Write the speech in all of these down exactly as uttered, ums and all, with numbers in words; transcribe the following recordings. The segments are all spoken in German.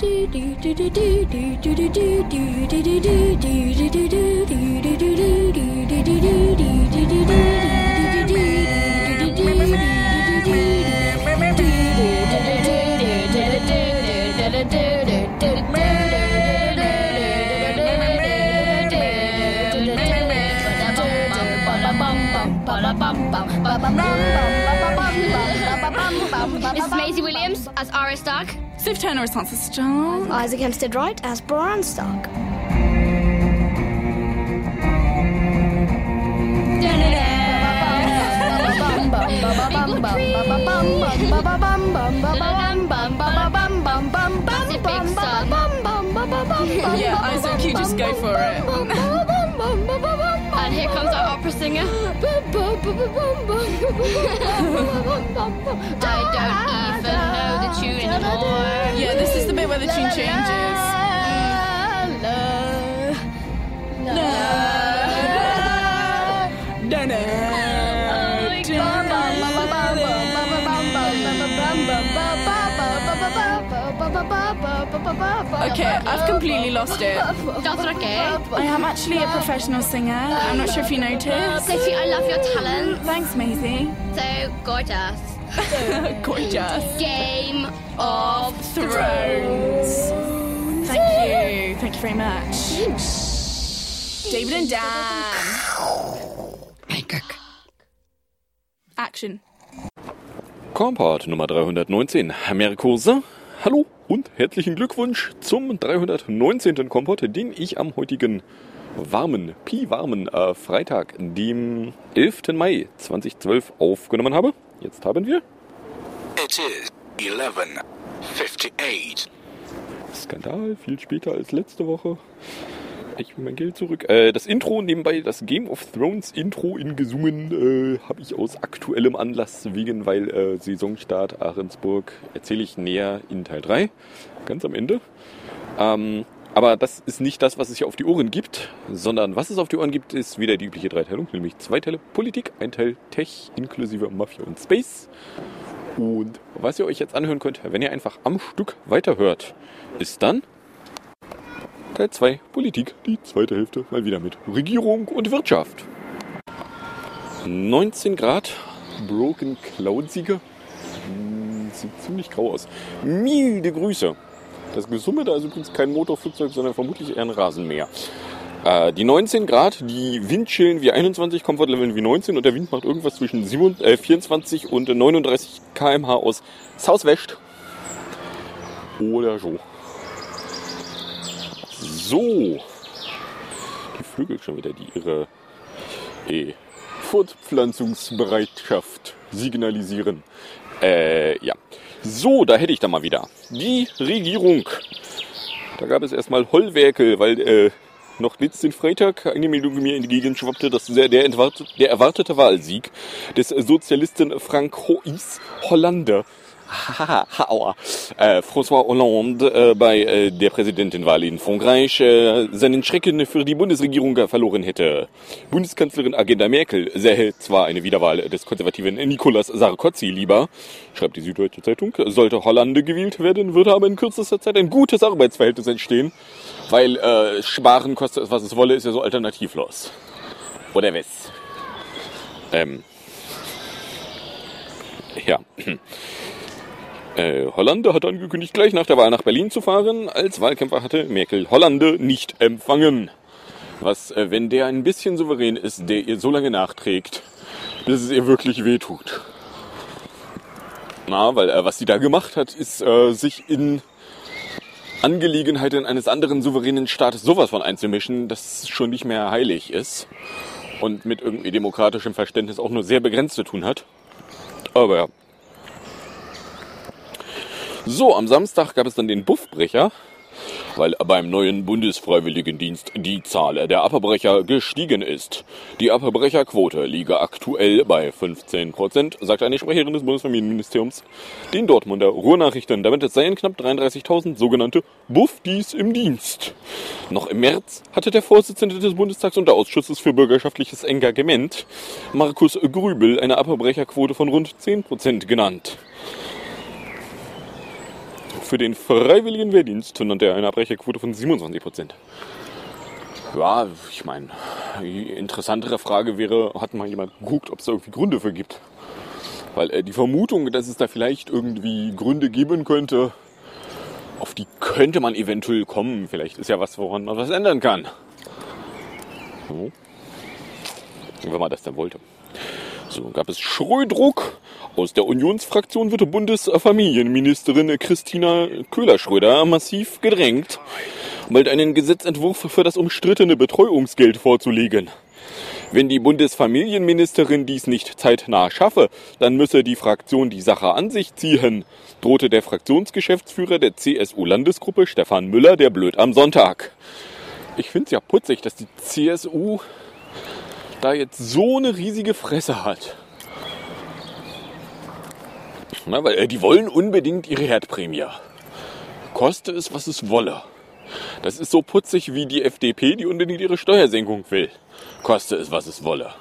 Missus Maisie Williams as Arya Stark. Steve Turner as Sansa Stark. Isaac Hempstead Wright as Bran Stark. Yeah, Isaac, you just go for it. And here comes our opera singer. I don't even know the tune anymore. Yeah, this is the bit where the tune changes. Okay, I've completely lost it. That's okay. I am actually a professional singer. I'm not sure if you noticed. Sophie, I love your talent. Thanks, Maisie. So gorgeous. Gorgeous. Game of Thrones. Thank you. Thank you very much. David and Dan. Action. Kompott Nummer dreihundertneunzehn. Merkurse. Hallo und herzlichen Glückwunsch zum dreihundertneunzehnten Kompott, den ich am heutigen warmen, pi-warmen äh, Freitag, dem elften Mai zweitausendzwölf aufgenommen habe. Jetzt haben wir... It is eleven fifty-eight. Skandal, viel später als letzte Woche. Ich will mein Geld zurück. Äh, das Intro, nebenbei das Game of Thrones Intro in gesungen, äh, habe ich aus aktuellem Anlass wegen, weil äh, Saisonstart Ahrensburg erzähle ich näher in Teil drei, ganz am Ende. Ähm, aber das ist nicht das, was es hier auf die Ohren gibt, sondern was es auf die Ohren gibt, ist wieder die übliche Dreiteilung, nämlich zwei Teile Politik, ein Teil Tech inklusive Mafia und Space. Und was ihr euch jetzt anhören könnt, wenn ihr einfach am Stück weiterhört, ist dann Teil zwei, Politik, die zweite Hälfte, mal wieder mit Regierung und Wirtschaft. neunzehn Grad, Broken Cloud-Sieger, sieht ziemlich grau aus. Milde Grüße. Das Gesumme da ist übrigens kein Motorflugzeug, sondern vermutlich eher ein Rasenmäher. Äh, die neunzehn Grad, die Windchillen wie einundzwanzig, Komfortleveln wie neunzehn und der Wind macht irgendwas zwischen vierundzwanzig und neununddreißig Kilometer pro Stunde aus Southwest. Oder so. So, die Vögel schon wieder, die ihre eh, Fortpflanzungsbereitschaft signalisieren. Äh, ja. So, da hätte ich da mal wieder die Regierung. Da gab es erstmal Hollwerke, weil äh, noch letzten Freitag eine Meldung mir in die Gegend schwappte, dass der, der, entwart, der erwartete Wahlsieg des Sozialisten Francois Hollande Haha, aua. Äh, François Hollande äh, bei äh, der Präsidentenwahl in Frankreich äh, seinen Schrecken für die Bundesregierung verloren hätte. Bundeskanzlerin Angela Merkel sähe zwar eine Wiederwahl des konservativen Nicolas Sarkozy lieber, schreibt die Süddeutsche Zeitung, sollte Hollande gewählt werden, würde aber in kürzester Zeit ein gutes Arbeitsverhältnis entstehen, weil äh, Sparen kostet es, was es wolle, ist ja so alternativlos. Oder was? Ähm. Ja. Äh, Hollande hat angekündigt, gleich nach der Wahl nach Berlin zu fahren. Als Wahlkämpfer hatte Merkel Hollande nicht empfangen. Was, äh, wenn der ein bisschen souverän ist, der ihr so lange nachträgt, bis es ihr wirklich wehtut. Na, weil äh, was sie da gemacht hat, ist äh, sich in Angelegenheiten eines anderen souveränen Staates sowas von einzumischen, das schon nicht mehr heilig ist. Und mit irgendwie demokratischem Verständnis auch nur sehr begrenzt zu tun hat. Aber ja. So, am Samstag gab es dann den Buffbrecher, weil beim neuen Bundesfreiwilligendienst die Zahl der Abbrecher gestiegen ist. Die Abbrecherquote liege aktuell bei fünfzehn Prozent, sagt eine Sprecherin des Bundesfamilienministeriums den Dortmunder Ruhrnachrichten. Damit seien knapp dreiunddreißigtausend sogenannte Buffdies im Dienst. Noch im März hatte der Vorsitzende des Bundestagsunterausschusses für bürgerschaftliches Engagement, Markus Grübel, eine Abbrecherquote von rund zehn Prozent genannt. für den freiwilligen Wehrdienst nannte er eine Abbrecherquote von siebenundzwanzig Prozent. Ja, ich meine, die interessantere Frage wäre, hat mal jemand geguckt, ob es da irgendwie Gründe für gibt? Weil äh, die Vermutung, dass es da vielleicht irgendwie Gründe geben könnte, auf die könnte man eventuell kommen. Vielleicht ist ja was, woran man was ändern kann. So. Wenn man das dann wollte. So, gab es Schrödruck. Aus der Unionsfraktion wird Bundesfamilienministerin Christina Köhler-Schröder massiv gedrängt, bald einen Gesetzentwurf für das umstrittene Betreuungsgeld vorzulegen. Wenn die Bundesfamilienministerin dies nicht zeitnah schaffe, dann müsse die Fraktion die Sache an sich ziehen, drohte der Fraktionsgeschäftsführer der C S U-Landesgruppe Stefan Müller der Blöd am Sonntag. Ich finde es ja putzig, dass die C S U da jetzt so eine riesige Fresse hat. Na, weil äh, die wollen unbedingt ihre Herdprämie. Koste es, was es wolle. Das ist so putzig wie die F D P, die unbedingt ihre Steuersenkung will. Koste es, was es wolle.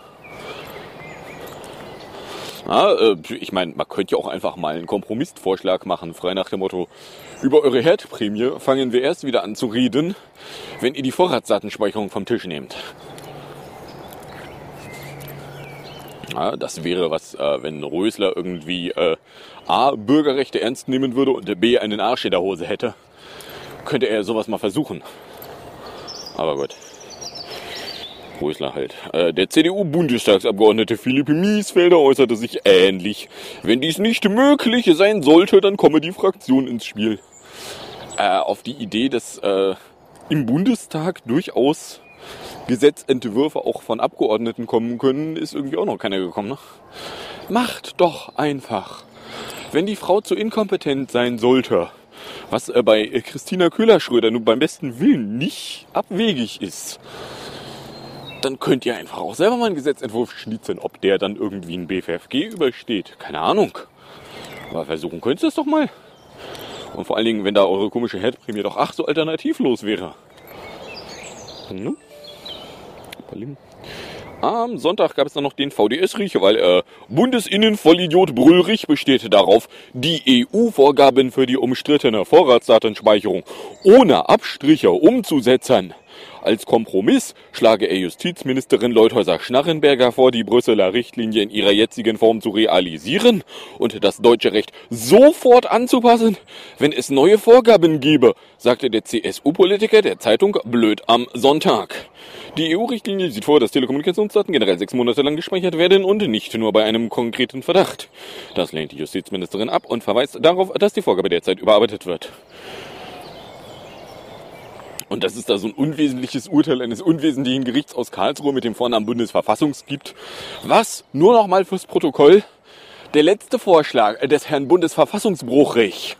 Na, äh, ich meine, man könnte ja auch einfach mal einen Kompromissvorschlag machen, frei nach dem Motto, über eure Herdprämie fangen wir erst wieder an zu reden, wenn ihr die Vorratsdatenspeicherung vom Tisch nehmt. Ja, das wäre was, äh, wenn Rösler irgendwie äh, A, Bürgerrechte ernst nehmen würde und B, einen Arsch in der Hose hätte. Könnte er sowas mal versuchen. Aber gut. Rösler halt. Äh, der C D U-Bundestagsabgeordnete Philipp Miesfelder äußerte sich ähnlich. Wenn dies nicht möglich sein sollte, dann komme die Fraktion ins Spiel. Äh, auf die Idee, dass äh, im Bundestag durchaus Gesetzentwürfe auch von Abgeordneten kommen können, ist irgendwie auch noch keiner gekommen. Ne? Macht doch einfach. Wenn die Frau zu inkompetent sein sollte, was äh, bei äh, Christina Köhler-Schröder nun beim besten Willen nicht abwegig ist, dann könnt ihr einfach auch selber mal einen Gesetzentwurf schnitzen, ob der dann irgendwie ein B F F G übersteht. Keine Ahnung. Aber versuchen könnt ihr es doch mal. Und vor allen Dingen, wenn da eure komische Herdprämie doch ach so alternativlos wäre. Hm? Am Sonntag gab es dann noch den V D S-Riecher, weil äh, Bundesinnenvollidiot Brüllrich besteht darauf, die E U-Vorgaben für die umstrittene Vorratsdatenspeicherung ohne Abstriche umzusetzen. Als Kompromiss schlage er Justizministerin Leuthäuser-Schnarrenberger vor, die Brüsseler Richtlinie in ihrer jetzigen Form zu realisieren und das deutsche Recht sofort anzupassen, wenn es neue Vorgaben gebe, sagte der C S U-Politiker der Zeitung Blöd am Sonntag. Die E U-Richtlinie sieht vor, dass Telekommunikationsdaten generell sechs Monate lang gespeichert werden und nicht nur bei einem konkreten Verdacht. Das lehnt die Justizministerin ab und verweist darauf, dass die Vorgabe derzeit überarbeitet wird. Und dass es da so ein unwesentliches Urteil eines unwesentlichen Gerichts aus Karlsruhe mit dem Vornamen Bundesverfassungs gibt, was, nur noch mal fürs Protokoll, der letzte Vorschlag des Herrn Bundesverfassungsbruchrich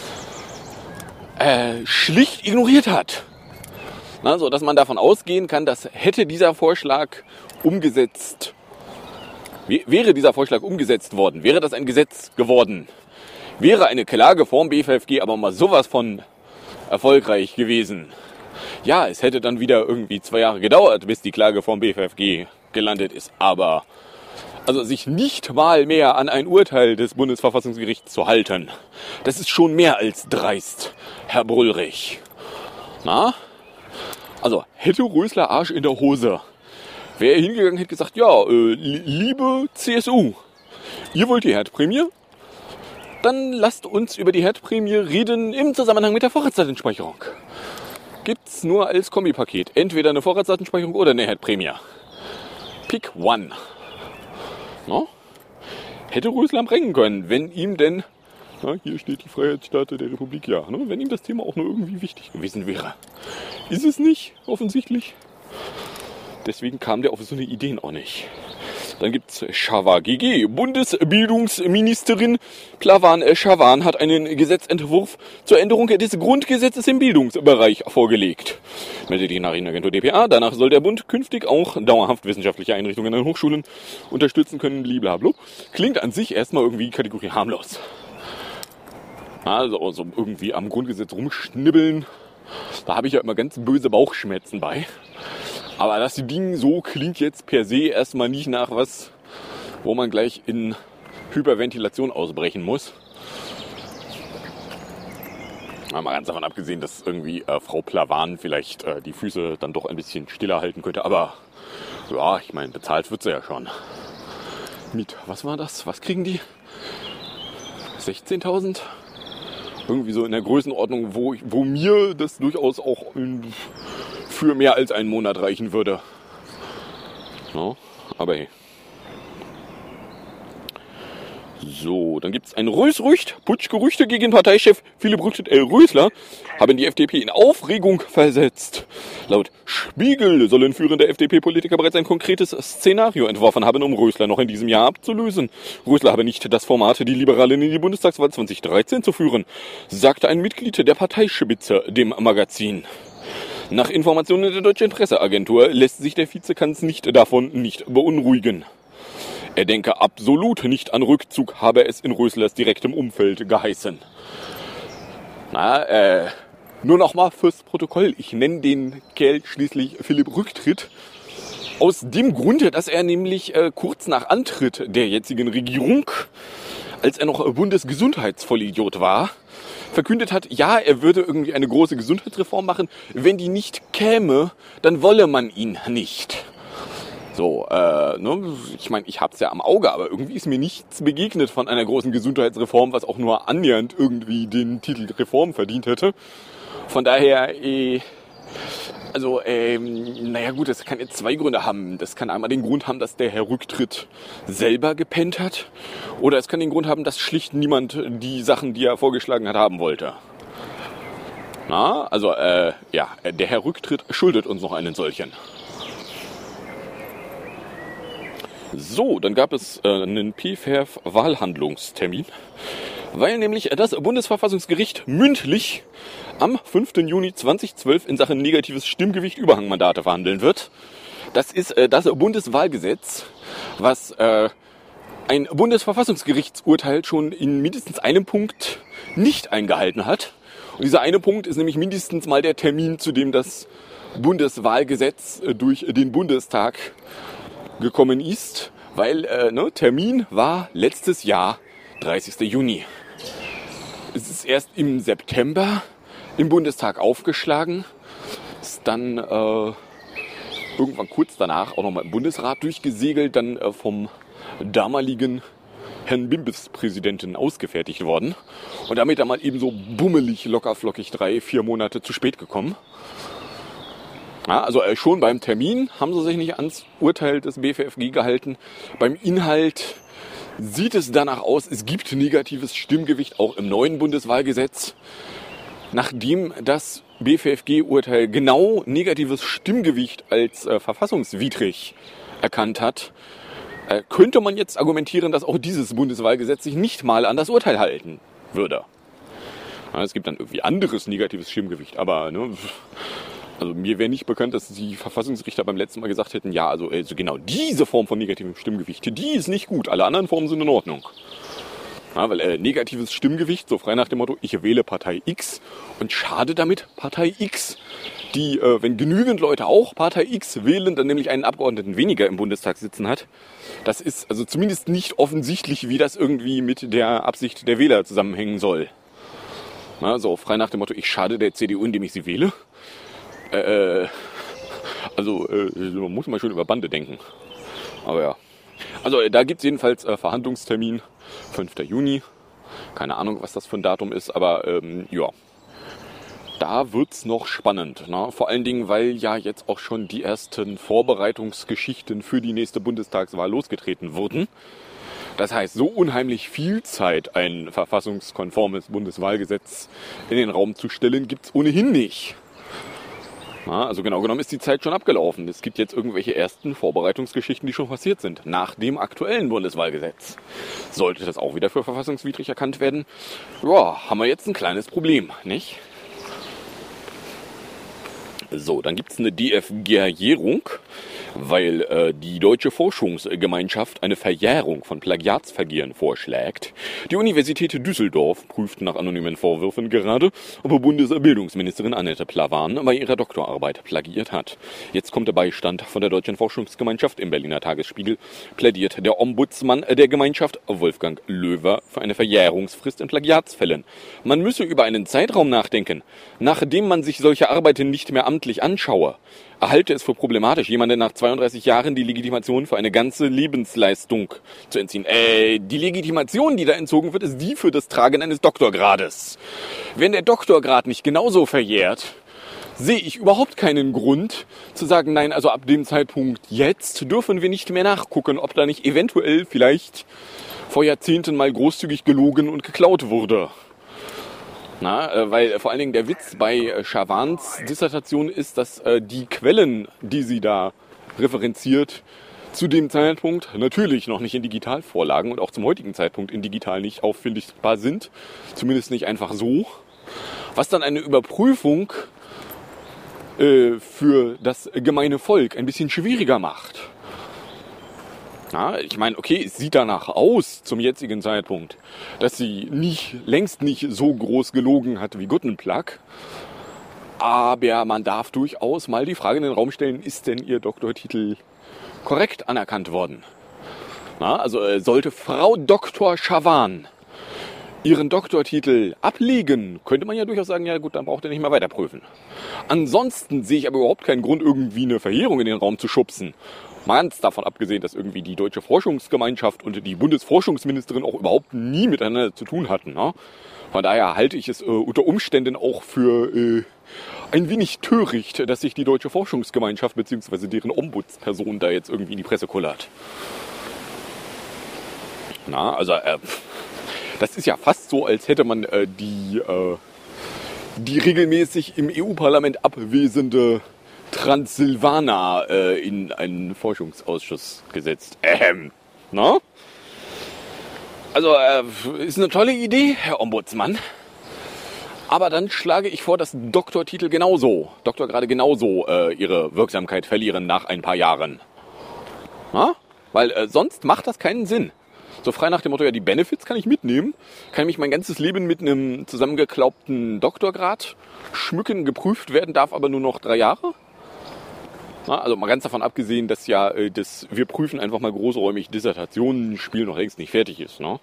äh, schlicht ignoriert hat. Na, so dass man davon ausgehen kann, dass hätte dieser Vorschlag umgesetzt, wäre dieser Vorschlag umgesetzt worden, wäre das ein Gesetz geworden, wäre eine Klage vorm B F F G aber mal sowas von erfolgreich gewesen. Ja, es hätte dann wieder irgendwie zwei Jahre gedauert, bis die Klage vom B F F G gelandet ist. Aber also sich nicht mal mehr an ein Urteil des Bundesverfassungsgerichts zu halten, das ist schon mehr als dreist, Herr Brüllrich. Na? Also hätte Rösler Arsch in der Hose, wäre er hingegangen, hätte gesagt, ja, äh, liebe C S U, ihr wollt die Herdprämie? Dann lasst uns über die Herdprämie reden im Zusammenhang mit der Vorratsdatenspeicherung. Gibt's nur als Kombipaket. Entweder eine Vorratsdatenspeicherung oder eine Herdprämie. Pick one. No? Hätte Rösler bringen können, wenn ihm denn, na, hier steht die Freiheitsstatue der Republik, ja, ne, wenn ihm das Thema auch nur irgendwie wichtig gewesen wäre. Ist es nicht, offensichtlich. Deswegen kam der auf so eine Ideen auch nicht. Dann gibt's Schawa G G. Bundesbildungsministerin Plavan Schawan hat einen Gesetzentwurf zur Änderung des Grundgesetzes im Bildungsbereich vorgelegt. Meldet die Nachrichtenagentur D P A. Danach soll der Bund künftig auch dauerhaft wissenschaftliche Einrichtungen an Hochschulen unterstützen können. Blablabla. Klingt an sich erstmal irgendwie Kategorie harmlos. Also, also irgendwie am Grundgesetz rumschnibbeln, da habe ich ja immer ganz böse Bauchschmerzen bei. Aber das Ding so klingt jetzt per se erstmal nicht nach was, wo man gleich in Hyperventilation ausbrechen muss. Mal ganz davon abgesehen, dass irgendwie äh, Frau Plavan vielleicht äh, die Füße dann doch ein bisschen stiller halten könnte. Aber ja, ich meine, bezahlt wird sie ja schon. Mit, was war das? Was kriegen die? sechzehntausend? Irgendwie so in der Größenordnung, wo, ich, wo mir das durchaus auch in, für mehr als einen Monat reichen würde. No, aber hey. So, dann gibt es ein Rösrücht. Putschgerüchte gegen Parteichef Philipp Rüttet-Rösler haben die F D P in Aufregung versetzt. Laut Spiegel sollen führende F D P-Politiker bereits ein konkretes Szenario entworfen haben, um Rösler noch in diesem Jahr abzulösen. Rösler habe nicht das Format, die Liberalen in die Bundestagswahl zwanzig dreizehn zu führen, sagte ein Mitglied der Parteispitze dem Magazin. Nach Informationen der Deutschen Presseagentur lässt sich der Vizekanzler nicht davon nicht beunruhigen. Er denke absolut nicht an Rückzug, habe es in Röslers direktem Umfeld geheißen. Na, äh, nur noch mal fürs Protokoll. Ich nenne den Kerl schließlich Philipp Rücktritt. Aus dem Grunde, dass er nämlich äh, kurz nach Antritt der jetzigen Regierung, als er noch Bundesgesundheitsvollidiot war, verkündet hat, ja, er würde irgendwie eine große Gesundheitsreform machen. Wenn die nicht käme, dann wolle man ihn nicht. So, äh, ne, ich meine, ich hab's ja am Auge, aber irgendwie ist mir nichts begegnet von einer großen Gesundheitsreform, was auch nur annähernd irgendwie den Titel Reform verdient hätte. Von daher, äh, also, ähm, naja gut, das kann jetzt zwei Gründe haben. Das kann einmal den Grund haben, dass der Herr Rücktritt selber gepennt hat. Oder es kann den Grund haben, dass schlicht niemand die Sachen, die er vorgeschlagen hat, haben wollte. Na, also, äh, ja, der Herr Rücktritt schuldet uns noch einen solchen. So, dann gab es äh, einen P F E W-Wahlhandlungstermin, weil nämlich das Bundesverfassungsgericht mündlich am fünften Juni zweitausendzwölf in Sachen negatives Stimmgewicht Überhangmandate verhandeln wird. Das ist äh, das Bundeswahlgesetz, was äh, ein Bundesverfassungsgerichtsurteil schon in mindestens einem Punkt nicht eingehalten hat. Und dieser eine Punkt ist nämlich mindestens mal der Termin, zu dem das Bundeswahlgesetz äh, durch den Bundestag gekommen ist, weil äh, ne, Termin war letztes Jahr dreißigsten Juni. Es ist erst im September im Bundestag aufgeschlagen, ist dann äh, irgendwann kurz danach auch nochmal im Bundesrat durchgesegelt, dann äh, vom damaligen Herrn Bimbes-Präsidenten ausgefertigt worden und damit dann mal eben so bummelig, lockerflockig drei, vier Monate zu spät gekommen. Ja, also äh, schon beim Termin haben sie sich nicht ans Urteil des B F F G gehalten. Beim Inhalt sieht es danach aus, es gibt negatives Stimmgewicht auch im neuen Bundeswahlgesetz. Nachdem das B F F G-Urteil genau negatives Stimmgewicht als äh, verfassungswidrig erkannt hat, äh, könnte man jetzt argumentieren, dass auch dieses Bundeswahlgesetz sich nicht mal an das Urteil halten würde. Ja, es gibt dann irgendwie anderes negatives Stimmgewicht, aber ne, also mir wäre nicht bekannt, dass die Verfassungsrichter beim letzten Mal gesagt hätten, ja, also, also genau diese Form von negativem Stimmgewicht, die ist nicht gut, alle anderen Formen sind in Ordnung. Ja, weil äh, negatives Stimmgewicht, so frei nach dem Motto, ich wähle Partei X und schade damit Partei X, die, äh, wenn genügend Leute auch Partei X wählen, dann nämlich einen Abgeordneten weniger im Bundestag sitzen hat. Das ist also zumindest nicht offensichtlich, wie das irgendwie mit der Absicht der Wähler zusammenhängen soll. Ja, so frei nach dem Motto, ich schade der C D U, indem ich sie wähle. Äh, also äh, man muss mal schön über Bande denken. Aber ja. Also äh, da gibt es jedenfalls äh, Verhandlungstermin, fünften Juni. Keine Ahnung, was das für ein Datum ist, aber ähm, ja. Da wird's noch spannend. Ne? Vor allen Dingen, weil ja jetzt auch schon die ersten Vorbereitungsgeschichten für die nächste Bundestagswahl losgetreten wurden. Das heißt, so unheimlich viel Zeit, ein verfassungskonformes Bundeswahlgesetz in den Raum zu stellen, gibt's ohnehin nicht. Ja, also genau genommen ist die Zeit schon abgelaufen. Es gibt jetzt irgendwelche ersten Vorbereitungsgeschichten, die schon passiert sind, nach dem aktuellen Bundeswahlgesetz. Sollte das auch wieder für verfassungswidrig erkannt werden, ja, haben wir jetzt ein kleines Problem, nicht? So, dann gibt es eine D F G-Jährung. weil äh, die Deutsche Forschungsgemeinschaft eine Verjährung von Plagiatsvergehen vorschlägt. Die Universität Düsseldorf prüft nach anonymen Vorwürfen gerade, ob Bundesbildungsministerin Annette Plavan bei ihrer Doktorarbeit plagiiert hat. Jetzt kommt der Beistand von der Deutschen Forschungsgemeinschaft. Im Berliner Tagesspiegel plädiert der Ombudsmann der Gemeinschaft, Wolfgang Löwer, für eine Verjährungsfrist in Plagiatsfällen. Man müsse über einen Zeitraum nachdenken, nachdem man sich solche Arbeiten nicht mehr amtlich anschaue. Er halte es für problematisch, jemandem nach zweiunddreißig Jahren die Legitimation für eine ganze Lebensleistung zu entziehen. Äh, die Legitimation, die da entzogen wird, ist die für das Tragen eines Doktorgrades. Wenn der Doktorgrad nicht genauso verjährt, sehe ich überhaupt keinen Grund zu sagen, nein, also ab dem Zeitpunkt jetzt dürfen wir nicht mehr nachgucken, ob da nicht eventuell vielleicht vor Jahrzehnten mal großzügig gelogen und geklaut wurde. Na, äh, weil vor allen Dingen der Witz bei äh, Chavans Dissertation ist, dass äh, die Quellen, die sie da referenziert, zu dem Zeitpunkt natürlich noch nicht in digital vorlagen und auch zum heutigen Zeitpunkt in digital nicht auffindbar sind. Zumindest nicht einfach so. Was dann eine Überprüfung äh, für das gemeine Volk ein bisschen schwieriger macht. Na, ich meine, okay, es sieht danach aus zum jetzigen Zeitpunkt, dass sie nicht, längst nicht so groß gelogen hat wie Guttenplagg. Aber man darf durchaus mal die Frage in den Raum stellen, ist denn ihr Doktortitel korrekt anerkannt worden? Na, also äh, sollte Frau Doktor Chavan ihren Doktortitel ablegen, könnte man ja durchaus sagen, ja gut, dann braucht er nicht mehr weiter prüfen. Ansonsten sehe ich aber überhaupt keinen Grund, irgendwie eine Verjährung in den Raum zu schubsen. Mal ganz davon abgesehen, dass irgendwie die Deutsche Forschungsgemeinschaft und die Bundesforschungsministerin auch überhaupt nie miteinander zu tun hatten. Ne? Von daher halte ich es äh, unter Umständen auch für äh, ein wenig töricht, dass sich die Deutsche Forschungsgemeinschaft bzw. deren Ombudsperson da jetzt irgendwie in die Presse kullert. Na, also äh, das ist ja fast so, als hätte man äh, die, äh, die regelmäßig im E U-Parlament abwesende Transsilvaner äh, in einen Forschungsausschuss gesetzt. Ähm, na? Also, äh, ist eine tolle Idee, Herr Ombudsmann. Aber dann schlage ich vor, dass Doktortitel genauso, Doktorgrade genauso äh, ihre Wirksamkeit verlieren nach ein paar Jahren. Na? Weil äh, sonst macht das keinen Sinn. So frei nach dem Motto, ja, die Benefits kann ich mitnehmen, kann mich mein ganzes Leben mit einem zusammengeklaubten Doktorgrad schmücken, geprüft werden darf aber nur noch drei Jahre. Na, also mal ganz davon abgesehen, dass ja äh, das wir prüfen einfach mal großräumig Dissertationen-Spiel noch längst nicht fertig ist. Ne?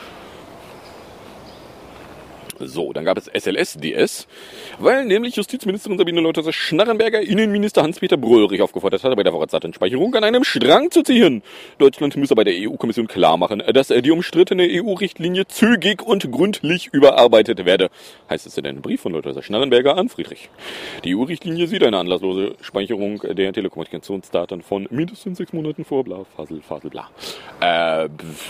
So, dann gab es S L S D S, weil nämlich Justizministerin Sabine Leuthers-Schnarrenberger Innenminister Hans-Peter Bröllrich aufgefordert hatte, bei der Vorratsdatenspeicherung an einem Strang zu ziehen. Deutschland müsse bei der E U-Kommission klar machen, dass die umstrittene E U-Richtlinie zügig und gründlich überarbeitet werde, heißt es in einem Brief von Leuthers-Schnarrenberger an Friedrich. Die E U-Richtlinie sieht eine anlasslose Speicherung der Telekommunikationsdaten von mindestens sechs Monaten vor, bla, fasel, fasel, bla. Äh,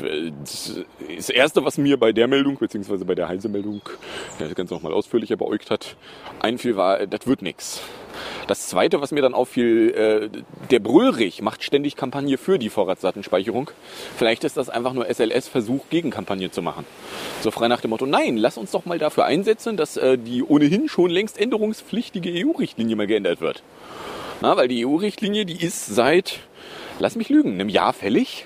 das Erste, was mir bei der Meldung, beziehungsweise bei der Heise-Meldung, der das Ganze nochmal ausführlicher beäugt hat, einfiel, war, das wird nix. Das Zweite, was mir dann auffiel, äh, der Bröllrich macht ständig Kampagne für die Vorratsdatenspeicherung. Vielleicht ist das einfach nur S L S-Versuch, Gegenkampagne zu machen. So frei nach dem Motto, nein, lass uns doch mal dafür einsetzen, dass äh, die ohnehin schon längst änderungspflichtige E U-Richtlinie mal geändert wird. Na, weil die E U-Richtlinie, die ist seit, lass mich lügen, einem Jahr fällig.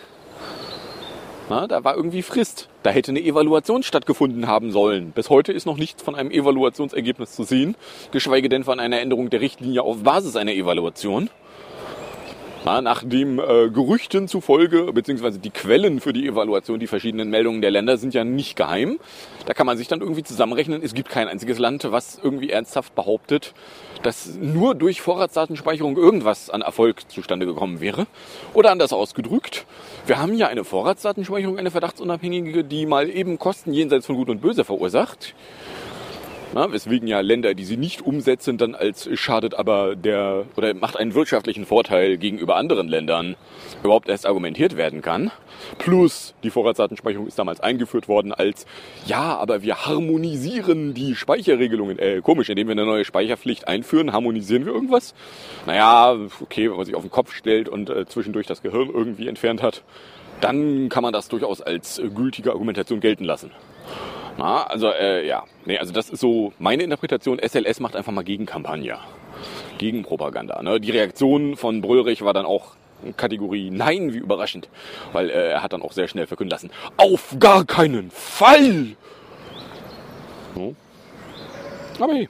Na, da war irgendwie Frist. Da hätte eine Evaluation stattgefunden haben sollen. Bis heute ist noch nichts von einem Evaluationsergebnis zu sehen, geschweige denn von einer Änderung der Richtlinie auf Basis einer Evaluation. Na, nach dem äh, Gerüchten zufolge, beziehungsweise die Quellen für die Evaluation, die verschiedenen Meldungen der Länder sind ja nicht geheim. Da kann man sich dann irgendwie zusammenrechnen. Es gibt kein einziges Land, was irgendwie ernsthaft behauptet, dass nur durch Vorratsdatenspeicherung irgendwas an Erfolg zustande gekommen wäre. Oder anders ausgedrückt, wir haben ja eine Vorratsdatenspeicherung, eine verdachtsunabhängige, die mal eben Kosten jenseits von Gut und Böse verursacht. Na, weswegen ja Länder, die sie nicht umsetzen, dann als schadet aber der oder macht einen wirtschaftlichen Vorteil gegenüber anderen Ländern überhaupt erst argumentiert werden kann. Plus die Vorratsdatenspeicherung ist damals eingeführt worden als, ja, aber wir harmonisieren die Speicherregelungen. Äh, komisch, indem wir eine neue Speicherpflicht einführen, harmonisieren wir irgendwas? Naja, okay, wenn man sich auf den Kopf stellt und äh, zwischendurch das Gehirn irgendwie entfernt hat, dann kann man das durchaus als äh, gültige Argumentation gelten lassen. Na, also, äh, ja. Nee, also das ist so meine Interpretation. S L S macht einfach mal Gegenkampagne. Gegenpropaganda. Ne? Die Reaktion von Bröllrich war dann auch Kategorie Nein, wie überraschend. Weil äh, er hat dann auch sehr schnell verkünden lassen, auf gar keinen Fall! So. Aber hey.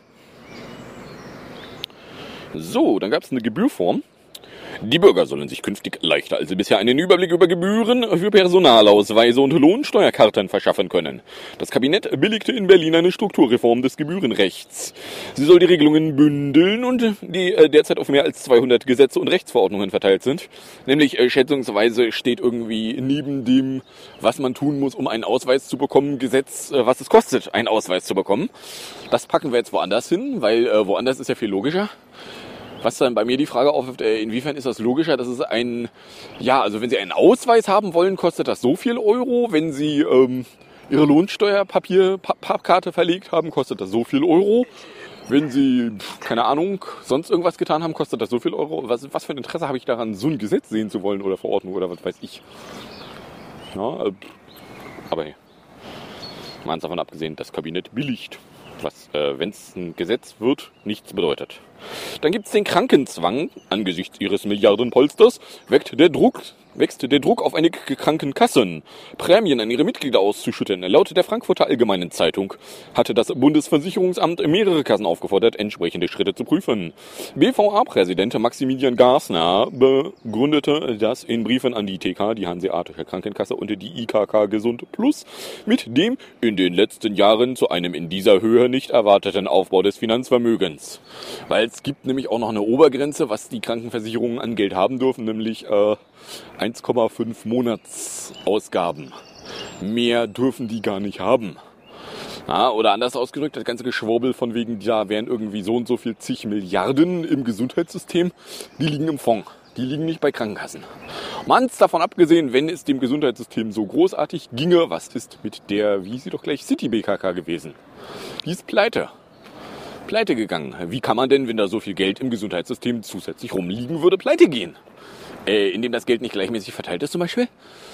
So, dann gab es eine Gebührform. Die Bürger sollen sich künftig leichter als bisher einen Überblick über Gebühren für Personalausweise und Lohnsteuerkarten verschaffen können. Das Kabinett billigte in Berlin eine Strukturreform des Gebührenrechts. Sie soll die Regelungen bündeln und die äh, derzeit auf mehr als zweihundert Gesetze und Rechtsverordnungen verteilt sind. Nämlich äh, schätzungsweise steht irgendwie neben dem, was man tun muss, um einen Ausweis zu bekommen, Gesetz, äh, was es kostet, einen Ausweis zu bekommen. Das packen wir jetzt woanders hin, weil äh, woanders ist ja viel logischer. Was dann bei mir die Frage aufwirft, inwiefern ist das logischer, dass es ein, ja, also wenn Sie einen Ausweis haben wollen, kostet das so viel Euro. Wenn Sie ähm, Ihre Lohnsteuerpapier-Pappkarte verlegt haben, kostet das so viel Euro. Wenn Sie, keine Ahnung, sonst irgendwas getan haben, kostet das so viel Euro. Was, was für ein Interesse habe ich daran, so ein Gesetz sehen zu wollen oder Verordnung oder was weiß ich. Ja, äh, aber hey, mal davon abgesehen, das Kabinett billigt. Was, äh, wenn es ein Gesetz wird, nichts bedeutet. Dann gibt es den Krankenzwang. Angesichts ihres Milliardenpolsters weckt der Druck, wächst der Druck auf einige Krankenkassen, Prämien an ihre Mitglieder auszuschütten. Laut der Frankfurter Allgemeinen Zeitung hatte das Bundesversicherungsamt mehrere Kassen aufgefordert, entsprechende Schritte zu prüfen. B V A-Präsident Maximilian Garsner begründete das in Briefen an die T K, die Hanseatische Krankenkasse und die I K K Gesund Plus mit dem in den letzten Jahren zu einem in dieser Höhe nicht erwarteten Aufbau des Finanzvermögens. Weil es gibt nämlich auch noch eine Obergrenze, was die Krankenversicherungen an Geld haben dürfen, nämlich äh, eins Komma fünf Monatsausgaben. Mehr dürfen die gar nicht haben. Ja, oder anders ausgedrückt, das ganze Geschwurbel von wegen, da wären irgendwie so und so viel zig Milliarden im Gesundheitssystem, die liegen im Fonds. Die liegen nicht bei Krankenkassen. Ganz davon abgesehen, wenn es dem Gesundheitssystem so großartig ginge, was ist mit der, wie hieß sie doch gleich, City B K K gewesen? Die ist pleite. Pleite gegangen. Wie kann man denn, wenn da so viel Geld im Gesundheitssystem zusätzlich rumliegen würde, pleite gehen? Äh, indem das Geld nicht gleichmäßig verteilt ist zum Beispiel?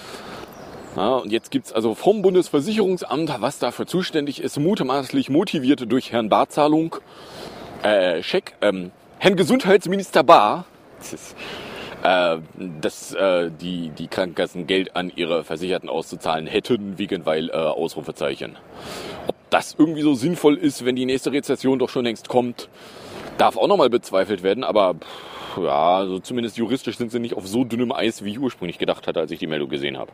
Ja, und jetzt gibt's also vom Bundesversicherungsamt, was dafür zuständig ist, mutmaßlich motiviert durch Herrn Barzahlung, äh, Scheck, ähm, Herrn Gesundheitsminister Bar, das ist, äh, dass äh, die, die Krankenkassen Geld an ihre Versicherten auszuzahlen hätten, wegen weil äh, Ausrufezeichen. Ob das irgendwie so sinnvoll ist, wenn die nächste Rezession doch schon längst kommt, darf auch nochmal bezweifelt werden, aber pff, ja, also zumindest juristisch sind sie nicht auf so dünnem Eis, wie ich ursprünglich gedacht hatte, als ich die Meldung gesehen habe.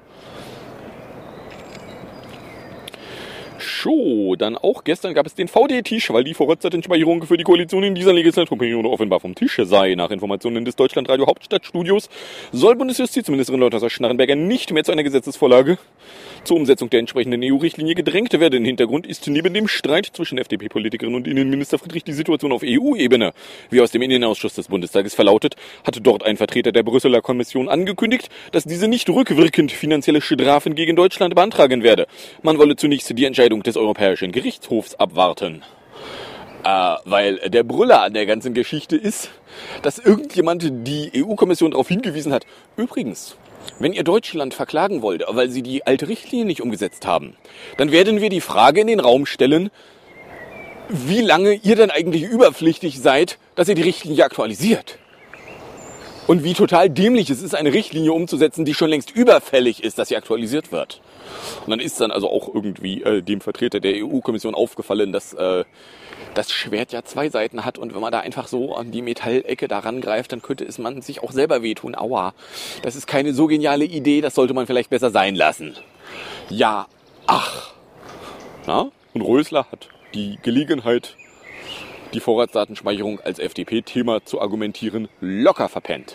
So, dann auch gestern gab es den V D-Tisch, weil die Vorratsdatenspeicherung für die Koalition in dieser Legislaturperiode offenbar vom Tisch sei. Nach Informationen des Deutschlandradio Hauptstadtstudios soll Bundesjustizministerin Lotta Schnarrenberger nicht mehr zu einer Gesetzesvorlage zur Umsetzung der entsprechenden E U-Richtlinie gedrängt werden. Hintergrund ist neben dem Streit zwischen F D P-Politikerin und Innenminister Friedrich die Situation auf E U-Ebene. Wie aus dem Innenausschuss des Bundestages verlautet, hatte dort ein Vertreter der Brüsseler Kommission angekündigt, dass diese nicht rückwirkend finanzielle Strafen gegen Deutschland beantragen werde. Man wolle zunächst die Entscheidung des Europäischen Gerichtshofs abwarten. Äh, weil der Brüller an der ganzen Geschichte ist, dass irgendjemand die E U-Kommission darauf hingewiesen hat, übrigens, wenn ihr Deutschland verklagen wollt, weil sie die alte Richtlinie nicht umgesetzt haben, dann werden wir die Frage in den Raum stellen, wie lange ihr denn eigentlich überpflichtig seid, dass ihr die Richtlinie aktualisiert. Und wie total dämlich es ist, eine Richtlinie umzusetzen, die schon längst überfällig ist, dass sie aktualisiert wird. Und dann ist dann also auch irgendwie äh, dem Vertreter der E U-Kommission aufgefallen, dass äh, das Schwert ja zwei Seiten hat und wenn man da einfach so an die Metallecke da rangreift, dann könnte es man sich auch selber wehtun. Aua, das ist keine so geniale Idee, das sollte man vielleicht besser sein lassen. Ja, ach. Na? Und Rösler hat die Gelegenheit, die Vorratsdatenspeicherung als F D P-Thema zu argumentieren, locker verpennt.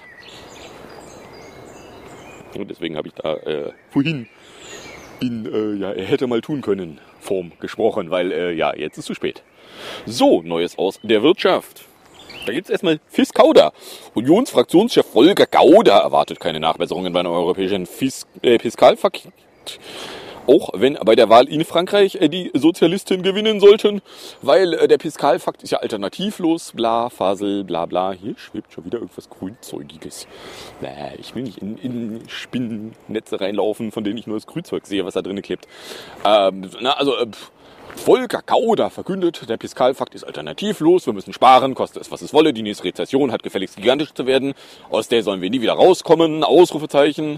Und deswegen habe ich da äh, vorhin in, äh, ja, er hätte mal tun können, Form gesprochen, weil, äh, ja, jetzt ist zu spät. So, Neues aus der Wirtschaft. Da gibt es erstmal Fiskauda. Unionsfraktionschef Volker Gauda erwartet keine Nachbesserungen beim europäischen Fis- äh, Fiskalverkehr. Auch wenn bei der Wahl in Frankreich äh, die Sozialisten gewinnen sollten, weil äh, der Fiskalfakt ist ja alternativlos, bla, Fasel, bla bla. Hier schwebt schon wieder irgendwas Grünzeugiges. Bäh, ich will nicht in, in Spinnennetze reinlaufen, von denen ich nur das Grünzeug sehe, was da drinnen klebt. Ähm, na, also, äh, Volker Kauder verkündet, der Fiskalpakt ist alternativlos, wir müssen sparen, koste es, was es wolle, die nächste Rezession hat gefälligst gigantisch zu werden, aus der sollen wir nie wieder rauskommen, Ausrufezeichen.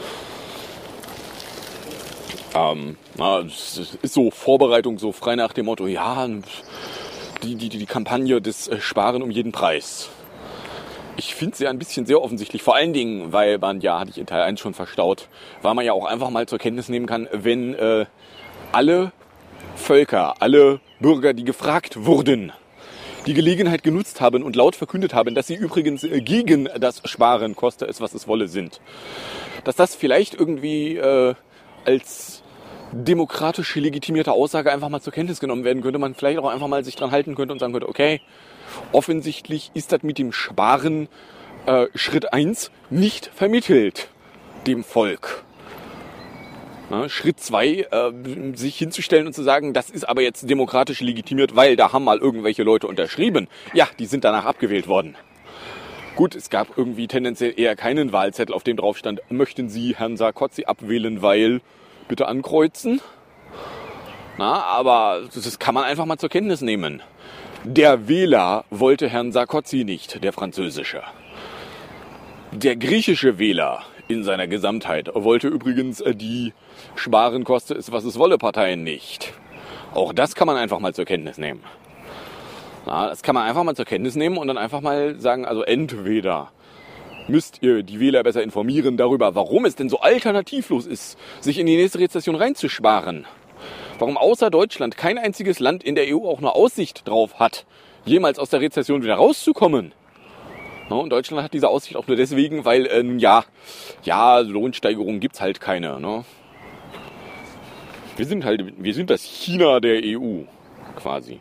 Ähm, na, es ist so Vorbereitung, so frei nach dem Motto, ja, die, die, die Kampagne des äh, Sparen um jeden Preis. Ich finde sie ein bisschen sehr offensichtlich, vor allen Dingen, weil man, ja, hatte ich in Teil eins schon verstaut, weil man ja auch einfach mal zur Kenntnis nehmen kann, wenn äh, alle Völker, alle Bürger, die gefragt wurden, die Gelegenheit genutzt haben und laut verkündet haben, dass sie übrigens gegen das Sparen, koste es, was es wolle, sind. Dass das vielleicht irgendwie äh, als demokratische, legitimierte Aussage einfach mal zur Kenntnis genommen werden könnte, man vielleicht auch einfach mal sich dran halten könnte und sagen könnte, okay, offensichtlich ist das mit dem Sparen äh, Schritt eins nicht vermittelt dem Volk. Na, Schritt zwei, äh, sich hinzustellen und zu sagen, das ist aber jetzt demokratisch legitimiert, weil da haben mal irgendwelche Leute unterschrieben. Ja, die sind danach abgewählt worden. Gut, es gab irgendwie tendenziell eher keinen Wahlzettel, auf dem drauf stand, möchten Sie Herrn Sarkozy abwählen, weil bitte ankreuzen. Na, aber das kann man einfach mal zur Kenntnis nehmen. Der Wähler wollte Herrn Sarkozy nicht, der französische. Der griechische Wähler in seiner Gesamtheit wollte übrigens die Sparen koste es, was es wolle Parteien nicht. Auch das kann man einfach mal zur Kenntnis nehmen. Na, das kann man einfach mal zur Kenntnis nehmen und dann einfach mal sagen, also entweder müsst ihr die Wähler besser informieren darüber, warum es denn so alternativlos ist, sich in die nächste Rezession reinzusparen. Warum außer Deutschland kein einziges Land in der E U auch nur Aussicht drauf hat, jemals aus der Rezession wieder rauszukommen. No, und Deutschland hat diese Aussicht auch nur deswegen, weil, ähm, ja, ja, Lohnsteigerungen gibt's halt keine. Ne? Wir sind halt, wir sind das China der E U, quasi.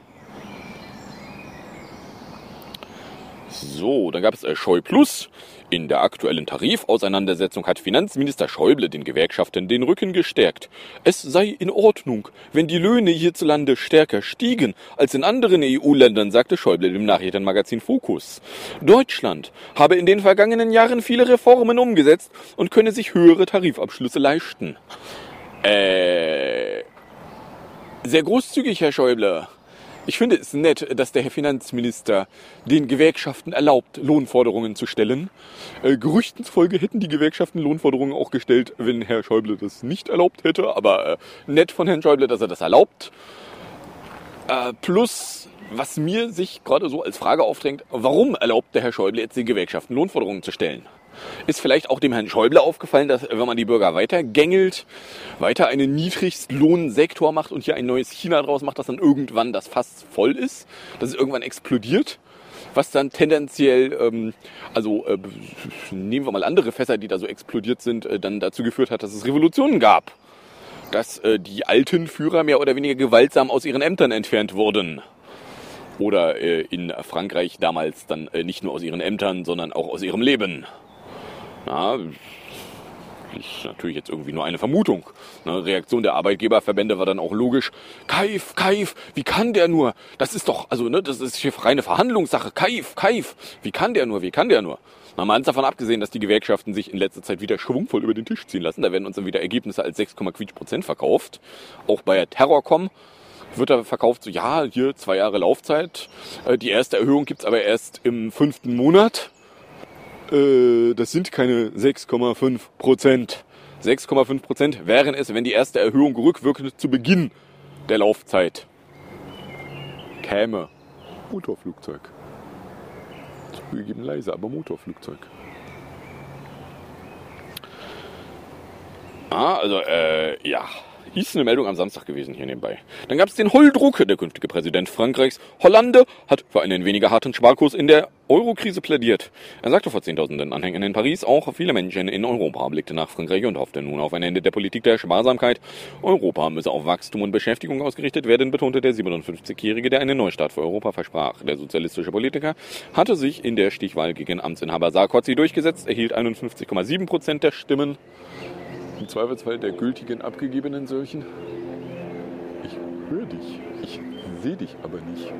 So, dann gab es äh, Scheu Plus. In der aktuellen Tarifauseinandersetzung hat Finanzminister Schäuble den Gewerkschaften den Rücken gestärkt. Es sei in Ordnung, wenn die Löhne hierzulande stärker stiegen als in anderen E U-Ländern, sagte Schäuble dem Nachrichtenmagazin Focus. Deutschland habe in den vergangenen Jahren viele Reformen umgesetzt und könne sich höhere Tarifabschlüsse leisten. Äh, sehr großzügig, Herr Schäuble. Ich finde es nett, dass der Herr Finanzminister den Gewerkschaften erlaubt, Lohnforderungen zu stellen. Äh, Gerüchten zufolge hätten die Gewerkschaften Lohnforderungen auch gestellt, wenn Herr Schäuble das nicht erlaubt hätte. Aber äh, nett von Herrn Schäuble, dass er das erlaubt. Äh, plus, was mir sich gerade so als Frage aufdrängt, warum erlaubt der Herr Schäuble jetzt den Gewerkschaften Lohnforderungen zu stellen? Ist vielleicht auch dem Herrn Schäuble aufgefallen, dass wenn man die Bürger weiter gängelt, weiter einen Niedrigstlohnsektor macht und hier ein neues China draus macht, dass dann irgendwann das Fass voll ist, dass es irgendwann explodiert, was dann tendenziell, ähm, also äh, nehmen wir mal andere Fässer, die da so explodiert sind, äh, dann dazu geführt hat, dass es Revolutionen gab. Dass äh, die alten Führer mehr oder weniger gewaltsam aus ihren Ämtern entfernt wurden. Oder äh, in Frankreich damals dann äh, nicht nur aus ihren Ämtern, sondern auch aus ihrem Leben. Na, ist natürlich jetzt irgendwie nur eine Vermutung. Ne, Reaktion der Arbeitgeberverbände war dann auch logisch. Kaif, Kaif, wie kann der nur? Das ist doch, also ne, das ist hier reine Verhandlungssache. Kaif, Kaif, wie kann der nur? Wie kann der nur? Na, mal ganz davon abgesehen, dass die Gewerkschaften sich in letzter Zeit wieder schwungvoll über den Tisch ziehen lassen. Da werden uns dann wieder Ergebnisse als sechs Komma fünf Prozent verkauft. Auch bei der Terrorcom wird da verkauft, so ja, hier zwei Jahre Laufzeit. Die erste Erhöhung gibt's aber erst im fünften Monat. Das sind keine sechs Komma fünf Prozent. sechs Komma fünf Prozent wären es, wenn die erste Erhöhung rückwirkend zu Beginn der Laufzeit käme. Motorflugzeug. Zugegeben leise, aber Motorflugzeug. Ah, also, äh, ja. Ist eine Meldung am Samstag gewesen hier nebenbei. Dann gab es den Holldruck. Der künftige Präsident Frankreichs, Hollande, hat für einen weniger harten Sparkurs in der Eurokrise plädiert. Er sagte vor zehntausenden Anhängern in Paris, auch viele Menschen in Europa blickte nach Frankreich und hoffte nun auf ein Ende der Politik der Sparsamkeit. Europa müsse auf Wachstum und Beschäftigung ausgerichtet werden, betonte der siebenundfünfzigjährige, der einen Neustart für Europa versprach. Der sozialistische Politiker hatte sich in der Stichwahl gegen Amtsinhaber Sarkozy durchgesetzt, erhielt einundfünfzig Komma sieben Prozent der Stimmen. Im Zweifelsfall der gültigen abgegebenen solchen. Ich höre dich, ich sehe dich aber nicht.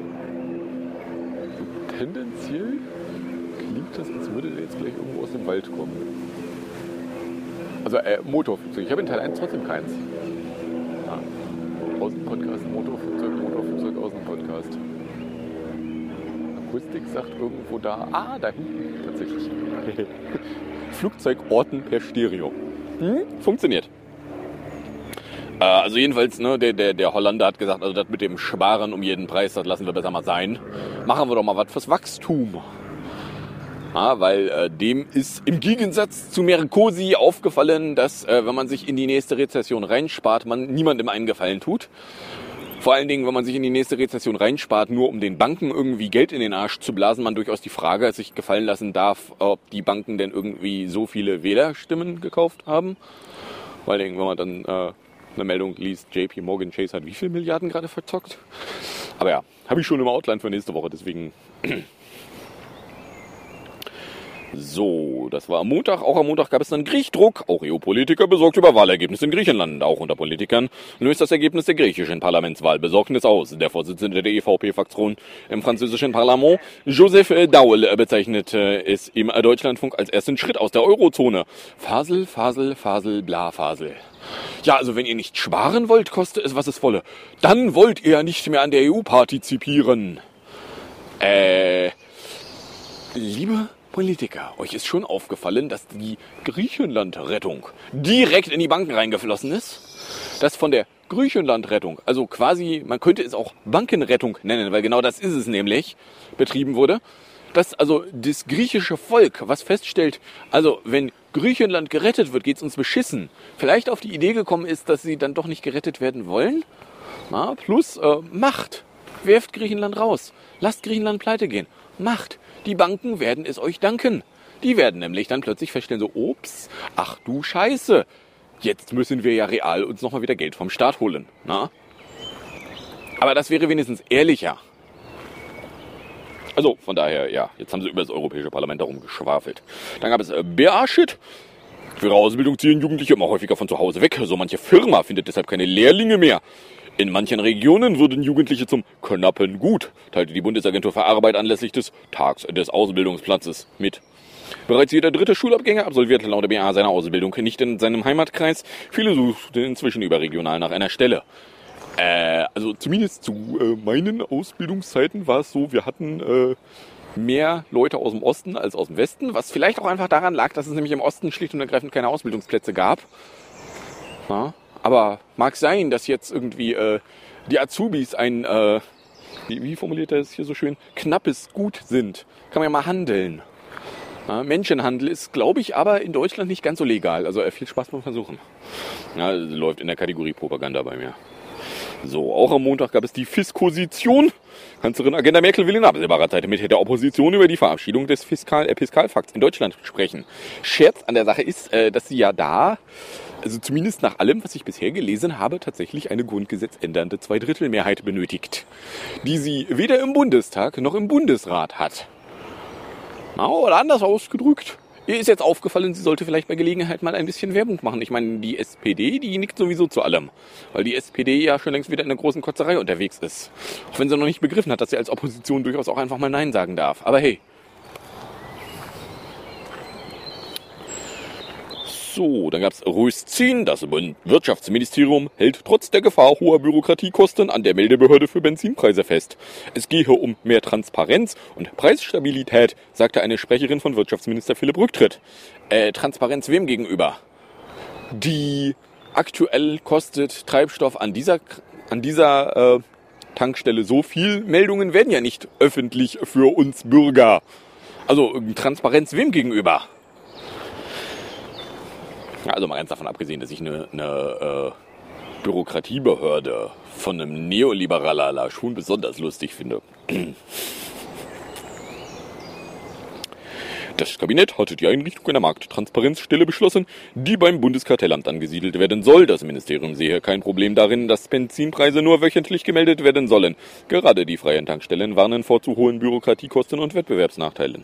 Tendenziell klingt das, als würde der jetzt gleich irgendwo aus dem Wald kommen. Also äh, Motorflugzeug. Ich habe in Teil eins trotzdem keins. Ja. Außenpodcast, Motorflugzeug, Motorflugzeug, Außenpodcast. Akustik sagt irgendwo da. Ah, da hinten tatsächlich. Flugzeugorten per Stereo. Hm? Funktioniert. Äh, also jedenfalls, ne, der, der, der Holländer hat gesagt, also das mit dem Sparen um jeden Preis, das lassen wir besser mal sein. Machen wir doch mal was fürs Wachstum. Ja, weil äh, dem ist im Gegensatz zu Mercosi aufgefallen, dass äh, wenn man sich in die nächste Rezession reinspart, man niemandem einen Gefallen tut. Vor allen Dingen, wenn man sich in die nächste Rezession reinspart, nur um den Banken irgendwie Geld in den Arsch zu blasen, man durchaus die Frage sich gefallen lassen darf, ob die Banken denn irgendwie so viele Wählerstimmen gekauft haben. Vor allen Dingen, wenn man dann äh, eine Meldung liest, J P Morgan Chase hat wie viel Milliarden gerade verzockt. Aber ja, habe ich schon im Outline für nächste Woche, deswegen... So, das war am Montag. Auch am Montag gab es dann Griechdruck. Auch E U-Politiker besorgt über Wahlergebnisse in Griechenland. Auch unter Politikern löst das Ergebnis der griechischen Parlamentswahl Besorgnis aus. Der Vorsitzende der E V P-Fraktion im französischen Parlament, Joseph Daul, bezeichnete es im Deutschlandfunk als ersten Schritt aus der Eurozone. Fasel, Fasel, Fasel, bla, Fasel. Ja, also wenn ihr nicht sparen wollt, koste es, was es wolle. Dann wollt ihr nicht mehr an der E U partizipieren. Äh, liebe Politiker, euch ist schon aufgefallen, dass die Griechenland-Rettung direkt in die Banken reingeflossen ist? Dass von der Griechenland-Rettung, also quasi, man könnte es auch Bankenrettung nennen, weil genau das ist es nämlich, betrieben wurde. Dass also das griechische Volk, was feststellt, also wenn Griechenland gerettet wird, geht's uns beschissen, vielleicht auf die Idee gekommen ist, dass sie dann doch nicht gerettet werden wollen. Na, plus äh, Macht. Werft Griechenland raus. Lasst Griechenland pleite gehen. Macht. Die Banken werden es euch danken. Die werden nämlich dann plötzlich feststellen, so, ups, ach du Scheiße, jetzt müssen wir ja real uns nochmal wieder Geld vom Staat holen. Na? Aber das wäre wenigstens ehrlicher. Also, von daher, ja, jetzt haben sie über das Europäische Parlament darum geschwafelt. Dann gab es äh, B A-Shit. Für ihre Ausbildung ziehen Jugendliche immer häufiger von zu Hause weg. So manche Firma findet deshalb keine Lehrlinge mehr. In manchen Regionen würden Jugendliche zum knappen Gut, teilte die Bundesagentur für Arbeit anlässlich des Tags des Ausbildungsplatzes mit. Bereits jeder dritte Schulabgänger absolvierte laut der B A seine Ausbildung nicht in seinem Heimatkreis. Viele suchten inzwischen überregional nach einer Stelle. Äh, also zumindest zu äh, meinen Ausbildungszeiten war es so, wir hatten äh, mehr Leute aus dem Osten als aus dem Westen, was vielleicht auch einfach daran lag, dass es nämlich im Osten schlicht und ergreifend keine Ausbildungsplätze gab. Na? Aber mag sein, dass jetzt irgendwie äh, die Azubis ein, äh, wie, wie formuliert er das hier so schön, knappes Gut sind. Kann man ja mal handeln. Ja, Menschenhandel ist, glaube ich, aber in Deutschland nicht ganz so legal. Also äh, viel Spaß beim Versuchen. Ja, läuft in der Kategorie Propaganda bei mir. So, auch am Montag gab es die Fisposition. Kanzlerin Angela Merkel will in absehbarer Zeit mit der Opposition über die Verabschiedung des Fiskal- äh, Fiskalpakts in Deutschland sprechen. Scherz an der Sache ist, äh, dass sie ja da, also zumindest nach allem, was ich bisher gelesen habe, tatsächlich eine grundgesetzändernde Zweidrittelmehrheit benötigt, die sie weder im Bundestag noch im Bundesrat hat. Na, oder anders ausgedrückt, ihr ist jetzt aufgefallen, sie sollte vielleicht bei Gelegenheit mal ein bisschen Werbung machen. Ich meine, die S P D, die nickt sowieso zu allem, weil die S P D ja schon längst wieder in einer großen Kotzerei unterwegs ist. Auch wenn sie noch nicht begriffen hat, dass sie als Opposition durchaus auch einfach mal Nein sagen darf. Aber hey. So, dann gab's Röszin. Das Wirtschaftsministerium hält trotz der Gefahr hoher Bürokratiekosten an der Meldebehörde für Benzinpreise fest. Es gehe um mehr Transparenz und Preisstabilität, sagte eine Sprecherin von Wirtschaftsminister Philipp Rücktritt. Äh, Transparenz wem gegenüber? Die aktuell kostet Treibstoff an dieser, an dieser äh, Tankstelle so viel. Meldungen werden ja nicht öffentlich für uns Bürger. Also Transparenz wem gegenüber? Ja, also mal ganz davon abgesehen, dass ich eine, eine äh, Bürokratiebehörde von einem Neoliberaler schon besonders lustig finde. Das Kabinett hatte die Einrichtung einer Markttransparenzstelle beschlossen, die beim Bundeskartellamt angesiedelt werden soll. Das Ministerium sehe kein Problem darin, dass Benzinpreise nur wöchentlich gemeldet werden sollen. Gerade die freien Tankstellen warnen vor zu hohen Bürokratiekosten und Wettbewerbsnachteilen.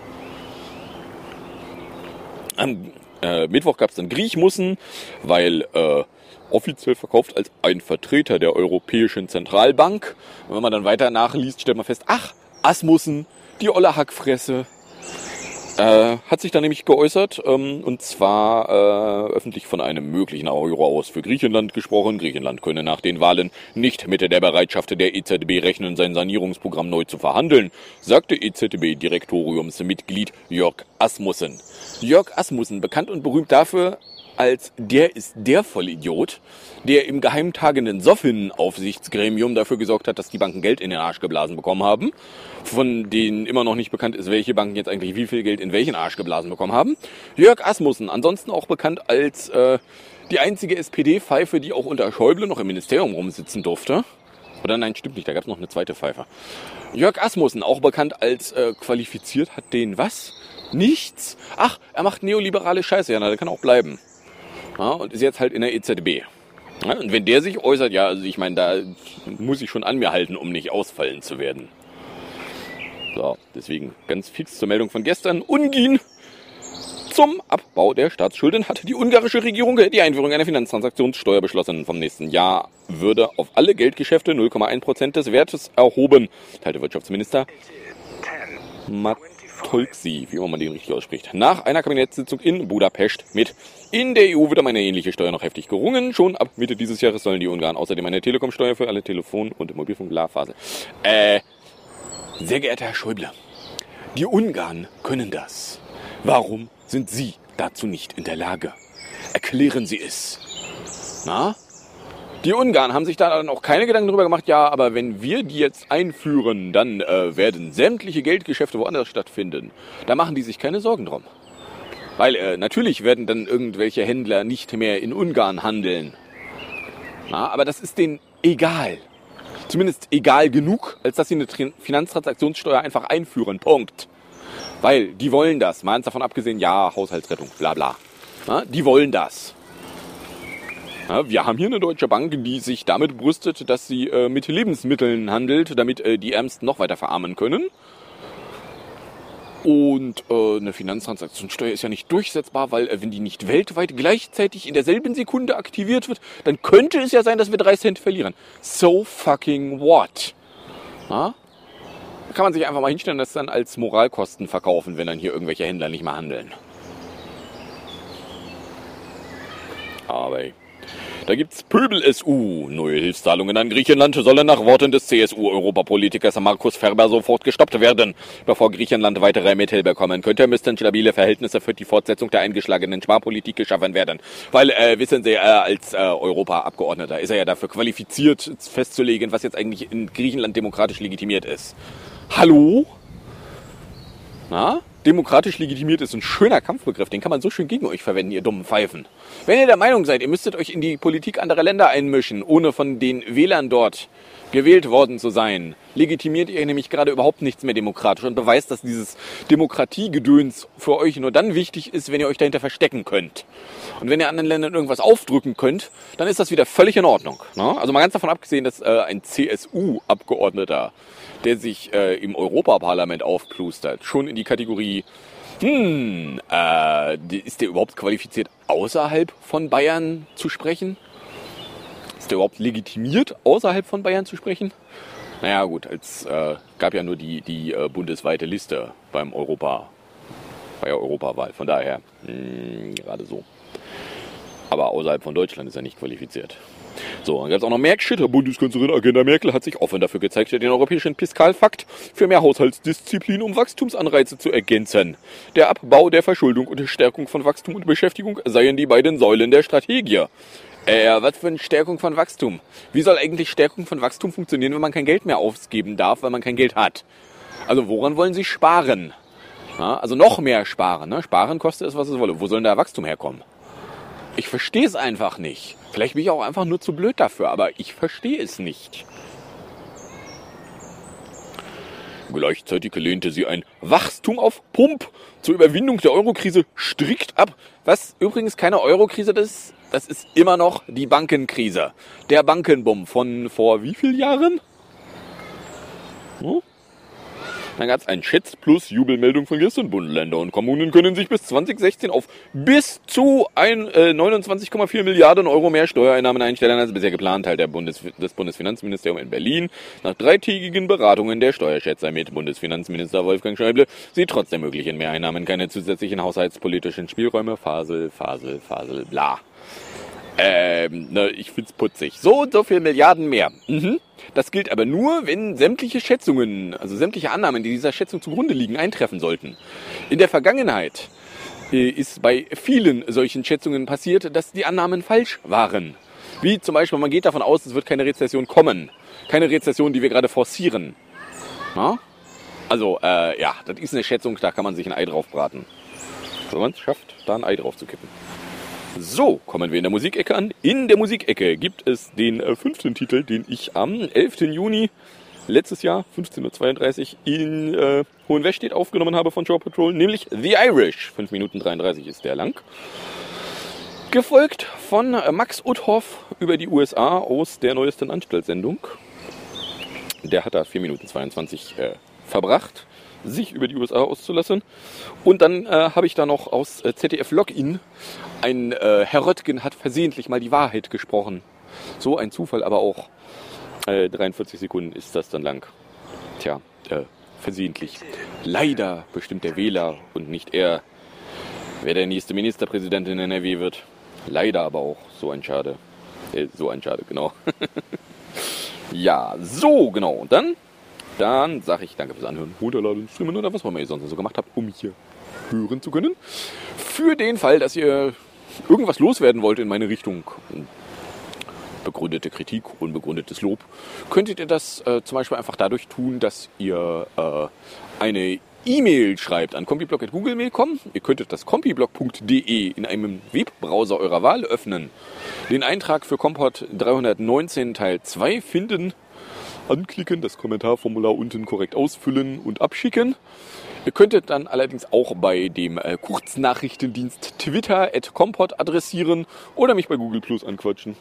Am Äh, Mittwoch gab es dann Griechmussen, weil äh, offiziell verkauft als ein Vertreter der Europäischen Zentralbank. Und wenn man dann weiter nachliest, stellt man fest, ach, Asmussen, die olle Hackfresse. äh, hat sich da nämlich geäußert, ähm, und zwar äh, öffentlich von einem möglichen Euro aus für Griechenland gesprochen. Griechenland könne nach den Wahlen nicht mit der Bereitschaft der E Z B rechnen, sein Sanierungsprogramm neu zu verhandeln, sagte E Z B-Direktoriumsmitglied Jörg Asmussen. Jörg Asmussen, bekannt und berühmt dafür, als der ist der Vollidiot, der im geheimtagenden Soffin-Aufsichtsgremium dafür gesorgt hat, dass die Banken Geld in den Arsch geblasen bekommen haben, von denen immer noch nicht bekannt ist, welche Banken jetzt eigentlich wie viel Geld in welchen Arsch geblasen bekommen haben. Jörg Asmussen, ansonsten auch bekannt als äh, die einzige S P D-Pfeife, die auch unter Schäuble noch im Ministerium rumsitzen durfte. Oder nein, stimmt nicht, da gab es noch eine zweite Pfeife. Jörg Asmussen, auch bekannt als äh, qualifiziert, hat den was? Nichts? Ach, er macht neoliberale Scheiße, ja, na, der kann auch bleiben. Ja, und ist jetzt halt in der E Z B. Ja, und wenn der sich äußert, ja, also ich meine, da muss ich schon an mir halten, um nicht ausfallen zu werden. So, deswegen ganz fix zur Meldung von gestern. Ungarn. Zum Abbau der Staatsschulden hat die ungarische Regierung die Einführung einer Finanztransaktionssteuer beschlossen. Vom nächsten Jahr würde auf alle Geldgeschäfte null Komma eins Prozent des Wertes erhoben, teilte Wirtschaftsminister Matolcsi, wie immer man den richtig ausspricht, nach einer Kabinettssitzung in Budapest mit. In der E U wird um eine ähnliche Steuer noch heftig gerungen. Schon ab Mitte dieses Jahres sollen die Ungarn außerdem eine Telekom-Steuer für alle Telefon- und Mobilfunk-Glasfaser. Äh, sehr geehrter Herr Schäuble, die Ungarn können das. Warum sind Sie dazu nicht in der Lage? Erklären Sie es. Na? Die Ungarn haben sich da dann auch keine Gedanken darüber gemacht, ja, aber wenn wir die jetzt einführen, dann äh, werden sämtliche Geldgeschäfte woanders stattfinden. Da machen die sich keine Sorgen drum. Weil äh, natürlich werden dann irgendwelche Händler nicht mehr in Ungarn handeln. Na, aber das ist denen egal. Zumindest egal genug, als dass sie eine Finanztransaktionssteuer einfach einführen. Punkt. Weil die wollen das. Mal davon abgesehen, ja, Haushaltsrettung, bla bla. Na, die wollen das. Ja, wir haben hier eine deutsche Bank, die sich damit brüstet, dass sie äh, mit Lebensmitteln handelt, damit äh, die Ärmsten noch weiter verarmen können. Und äh, eine Finanztransaktionssteuer ist ja nicht durchsetzbar, weil äh, wenn die nicht weltweit gleichzeitig in derselben Sekunde aktiviert wird, dann könnte es ja sein, dass wir drei Cent verlieren. So fucking what? Ja? Da kann man sich einfach mal hinstellen und das dann als Moralkosten verkaufen, wenn dann hier irgendwelche Händler nicht mehr handeln. Aber ey. Da gibt's Pöbel-S U. Neue Hilfszahlungen an Griechenland sollen nach Worten des C S U-Europapolitikers Markus Ferber sofort gestoppt werden. Bevor Griechenland weitere Mittel bekommen könnte, müssten stabile Verhältnisse für die Fortsetzung der eingeschlagenen Sparpolitik geschaffen werden. Weil, äh, wissen Sie, äh, als äh, Europaabgeordneter ist er ja dafür qualifiziert, festzulegen, was jetzt eigentlich in Griechenland demokratisch legitimiert ist. Hallo? Na? Demokratisch legitimiert ist ein schöner Kampfbegriff, den kann man so schön gegen euch verwenden, ihr dummen Pfeifen. Wenn ihr der Meinung seid, ihr müsstet euch in die Politik anderer Länder einmischen, ohne von den Wählern dort gewählt worden zu sein, legitimiert ihr nämlich gerade überhaupt nichts mehr demokratisch und beweist, dass dieses Demokratiegedöns für euch nur dann wichtig ist, wenn ihr euch dahinter verstecken könnt. Und wenn ihr anderen Ländern irgendwas aufdrücken könnt, dann ist das wieder völlig in Ordnung. Ne? Also mal ganz davon abgesehen, dass äh, ein C S U-Abgeordneter, der sich äh, im Europaparlament aufplustert, schon in die Kategorie, hm, äh, ist der überhaupt qualifiziert, außerhalb von Bayern zu sprechen? Ist der überhaupt legitimiert, außerhalb von Bayern zu sprechen? Naja gut, es äh, gab ja nur die, die äh, bundesweite Liste beim Europa, bei der Europawahl, von daher mh, gerade so. Aber außerhalb von Deutschland ist er nicht qualifiziert. So, dann gab es auch noch mehr Shit. Bundeskanzlerin Angela Merkel hat sich offen dafür gezeigt, den europäischen Fiskalpakt für mehr Haushaltsdisziplin um Wachstumsanreize zu ergänzen. Der Abbau der Verschuldung und die Stärkung von Wachstum und Beschäftigung seien die beiden Säulen der Strategie. Äh, was für eine Stärkung von Wachstum? Wie soll eigentlich Stärkung von Wachstum funktionieren, wenn man kein Geld mehr ausgeben darf, weil man kein Geld hat? Also woran wollen Sie sparen? Ja, also noch mehr sparen. Ne? Sparen kostet es, was es wolle. Wo soll denn da Wachstum herkommen? Ich verstehe es einfach nicht. Vielleicht bin ich auch einfach nur zu blöd dafür, aber ich verstehe es nicht. Gleichzeitig lehnte sie ein Wachstum auf Pump zur Überwindung der Eurokrise strikt ab. Was übrigens keine Eurokrise ist, das ist immer noch die Bankenkrise. Der Bankenboom von vor wie vielen Jahren? Hm? Dann gab es ein Schätz plus Jubelmeldung von gestern. Bund, Länder und Kommunen können sich bis zwanzig sechzehn auf bis zu ein, äh, neunundzwanzig Komma vier Milliarden Euro mehr Steuereinnahmen einstellen als bisher geplant, teilt der Bundes, das Bundesfinanzministerium in Berlin. Nach dreitägigen Beratungen der Steuerschätzer mit Bundesfinanzminister Wolfgang Schäuble sieht trotz der möglichen Mehreinnahmen keine zusätzlichen haushaltspolitischen Spielräume. Fasel, Fasel, Fasel, bla. Ähm, ne, ich find's putzig. So und so viel Milliarden mehr. Mhm. Das gilt aber nur, wenn sämtliche Schätzungen, also sämtliche Annahmen, die dieser Schätzung zugrunde liegen, eintreffen sollten. In der Vergangenheit äh, ist bei vielen solchen Schätzungen passiert, dass die Annahmen falsch waren. Wie zum Beispiel, man geht davon aus, es wird keine Rezession kommen. Keine Rezession, die wir gerade forcieren. Na? Also, äh, ja, das ist eine Schätzung, da kann man sich ein Ei drauf braten. Wenn man es schafft, da ein Ei drauf zu kippen. So, kommen wir in der Musikecke an. In der Musikecke gibt es den äh, fünften Titel, den ich am elften Juni letztes Jahr, fünfzehn Uhr zweiunddreißig, in äh, Hohenwestedt aufgenommen habe von Shaw Patrol, nämlich The Irish. fünf Minuten dreiunddreißig ist der lang. Gefolgt von äh, Max Uthoff über die U S A aus der neuesten Anstaltssendung. Der hat da vier Minuten zweiundzwanzig äh, verbracht, sich über die U S A auszulassen. Und dann äh, habe ich da noch aus äh, Z D F Login ein äh, Herr Röttgen hat versehentlich mal die Wahrheit gesprochen. So ein Zufall, aber auch äh, dreiundvierzig Sekunden ist das dann lang. Tja, äh, versehentlich. Leider bestimmt der Wähler und nicht er, wer der nächste Ministerpräsident in N R W wird. Leider aber auch so ein Schade. Äh, so ein Schade, genau. Ja, so, genau. Und dann, dann sage ich danke fürs Anhören, runterladen, streamen oder was man ihr sonst so gemacht habt, um hier hören zu können. Für den Fall, dass ihr irgendwas loswerden wollt in meine Richtung, begründete Kritik, unbegründetes Lob, könntet ihr das äh, zum Beispiel einfach dadurch tun, dass ihr äh, eine E-Mail schreibt an compiblog at google punkt com. Ihr könntet das compiblog punkt de in einem Webbrowser eurer Wahl öffnen, den Eintrag für Compot dreihundertneunzehn Teil zwei finden, anklicken, das Kommentarformular unten korrekt ausfüllen und abschicken. Ihr könntet dann allerdings auch bei dem äh, Kurznachrichtendienst Twitter at compot adressieren oder mich bei Google Plus anquatschen.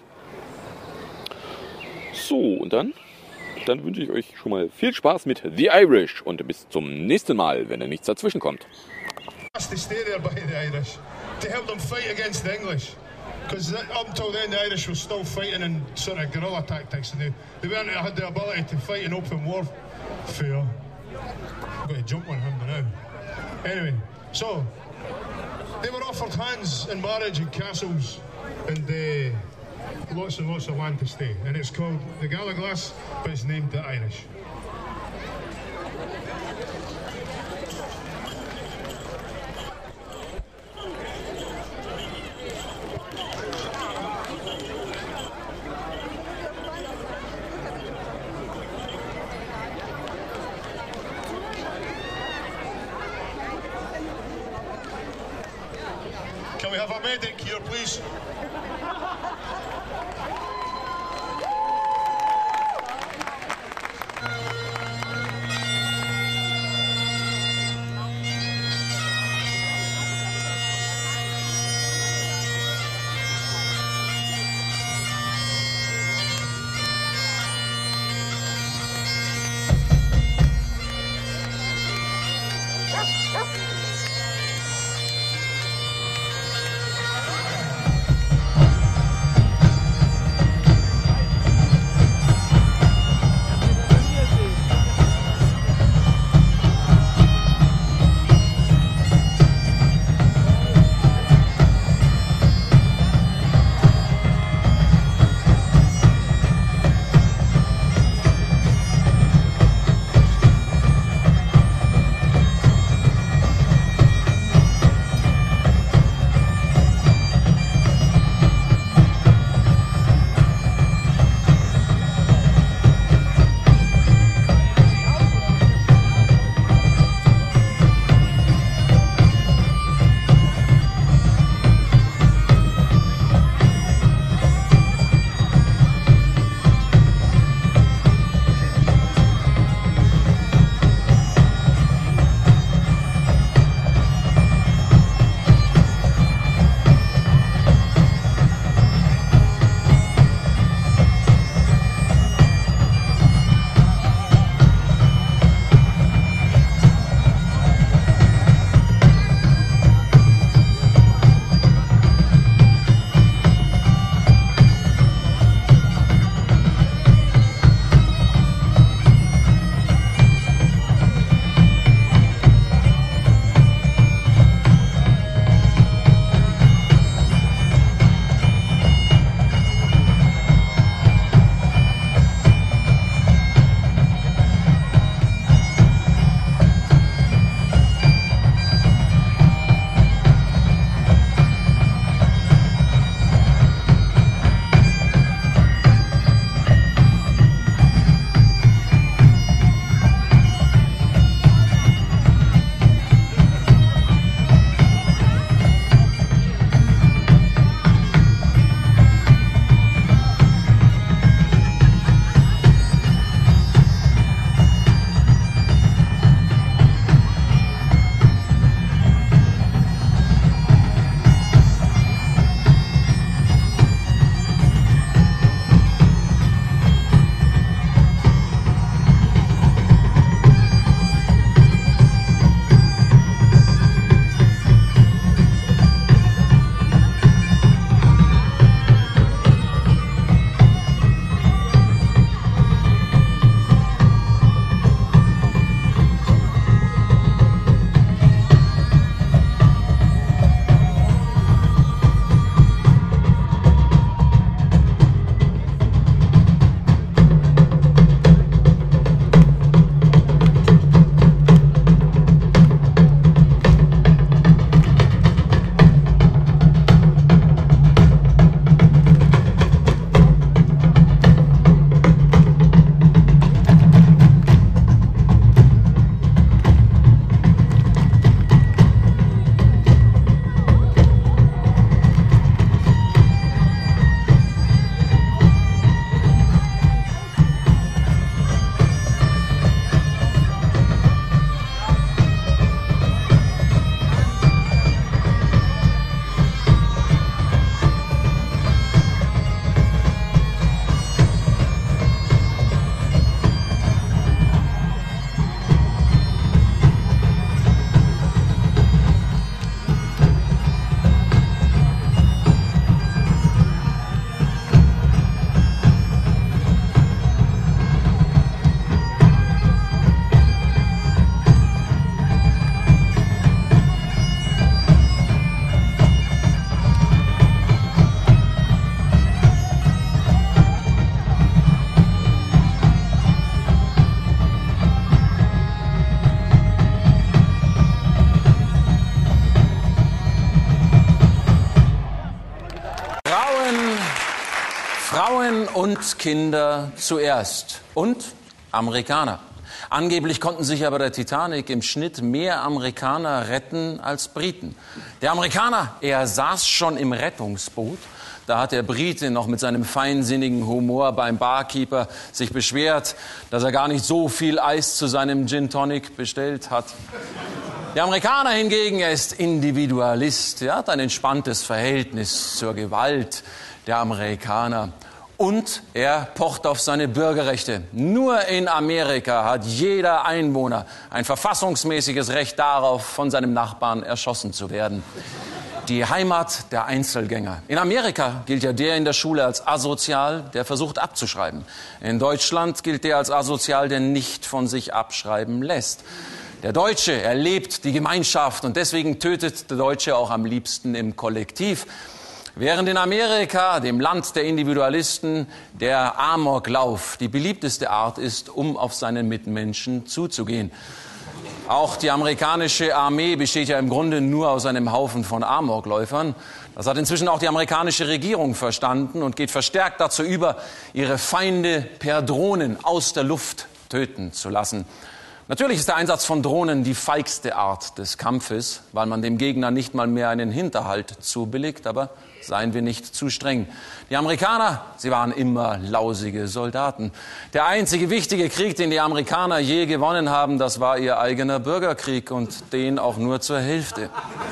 So, und dann, dann wünsche ich euch schon mal viel Spaß mit The Irish und bis zum nächsten Mal, wenn da nichts dazwischen kommt. To stay there by the Irish, to help them fight against the English. Because up until then, the Irish were still fighting in sort of guerrilla tactics, and they, they weren't had the ability to fight in open warfare. I'm going to jump on him now. Anyway, so they were offered hands in marriage and castles and uh, lots and lots of land to stay. And it's called the Gallaglass, but it's named the Irish. Can we have a medic here, please? Frauen und Kinder zuerst. Und Amerikaner. Angeblich konnten sich ja bei der Titanic im Schnitt mehr Amerikaner retten als Briten. Der Amerikaner, er saß schon im Rettungsboot. Da hat der Brite noch mit seinem feinsinnigen Humor beim Barkeeper sich beschwert, dass er gar nicht so viel Eis zu seinem Gin Tonic bestellt hat. Der Amerikaner hingegen, er ist Individualist. Er hat ein entspanntes Verhältnis zur Gewalt. Der Amerikaner. Und er pocht auf seine Bürgerrechte. Nur in Amerika hat jeder Einwohner ein verfassungsmäßiges Recht darauf, von seinem Nachbarn erschossen zu werden. Die Heimat der Einzelgänger. In Amerika gilt ja der in der Schule als asozial, der versucht abzuschreiben. In Deutschland gilt der als asozial, der nicht von sich abschreiben lässt. Der Deutsche, er lebt die Gemeinschaft und deswegen tötet der Deutsche auch am liebsten im Kollektiv. Während in Amerika, dem Land der Individualisten, der Amoklauf die beliebteste Art ist, um auf seine Mitmenschen zuzugehen. Auch die amerikanische Armee besteht ja im Grunde nur aus einem Haufen von Amokläufern. Das hat inzwischen auch die amerikanische Regierung verstanden und geht verstärkt dazu über, ihre Feinde per Drohnen aus der Luft töten zu lassen. Natürlich ist der Einsatz von Drohnen die feigste Art des Kampfes, weil man dem Gegner nicht mal mehr einen Hinterhalt zubilligt, aber seien wir nicht zu streng. Die Amerikaner, sie waren immer lausige Soldaten. Der einzige wichtige Krieg, den die Amerikaner je gewonnen haben, das war ihr eigener Bürgerkrieg und den auch nur zur Hälfte.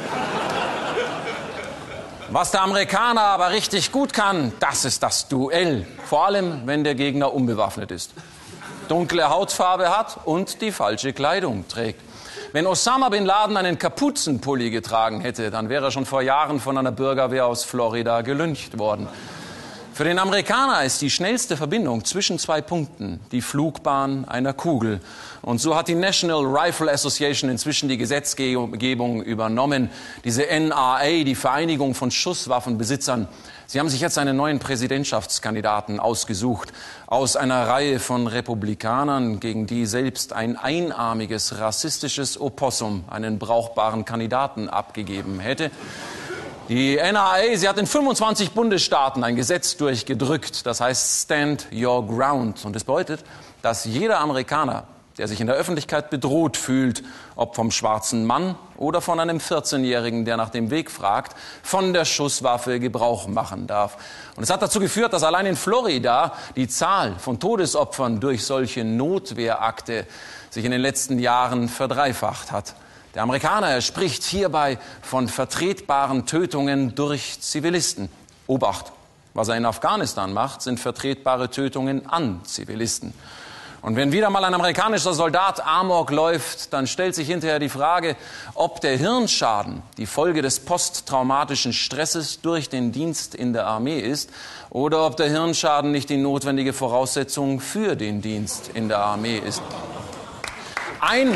Was der Amerikaner aber richtig gut kann, das ist das Duell. Vor allem, wenn der Gegner unbewaffnet ist, dunkle Hautfarbe hat und die falsche Kleidung trägt. Wenn Osama Bin Laden einen Kapuzenpulli getragen hätte, dann wäre er schon vor Jahren von einer Bürgerwehr aus Florida gelyncht worden. Für den Amerikaner ist die schnellste Verbindung zwischen zwei Punkten die Flugbahn einer Kugel. Und so hat die National Rifle Association inzwischen die Gesetzgebung übernommen. Diese N R A, die Vereinigung von Schusswaffenbesitzern. Sie haben sich jetzt einen neuen Präsidentschaftskandidaten ausgesucht. Aus einer Reihe von Republikanern, gegen die selbst ein einarmiges, rassistisches Opossum einen brauchbaren Kandidaten abgegeben hätte. Die N R A, sie hat in fünfundzwanzig Bundesstaaten ein Gesetz durchgedrückt, das heißt Stand Your Ground. Und das bedeutet, dass jeder Amerikaner, der sich in der Öffentlichkeit bedroht fühlt, ob vom schwarzen Mann oder von einem vierzehnjährigen, der nach dem Weg fragt, von der Schusswaffe Gebrauch machen darf. Und es hat dazu geführt, dass allein in Florida die Zahl von Todesopfern durch solche Notwehrakte sich in den letzten Jahren verdreifacht hat. Der Amerikaner, er spricht hierbei von vertretbaren Tötungen durch Zivilisten. Obacht, was er in Afghanistan macht, sind vertretbare Tötungen an Zivilisten. Und wenn wieder mal ein amerikanischer Soldat Amok läuft, dann stellt sich hinterher die Frage, ob der Hirnschaden die Folge des posttraumatischen Stresses durch den Dienst in der Armee ist oder ob der Hirnschaden nicht die notwendige Voraussetzung für den Dienst in der Armee ist. Ein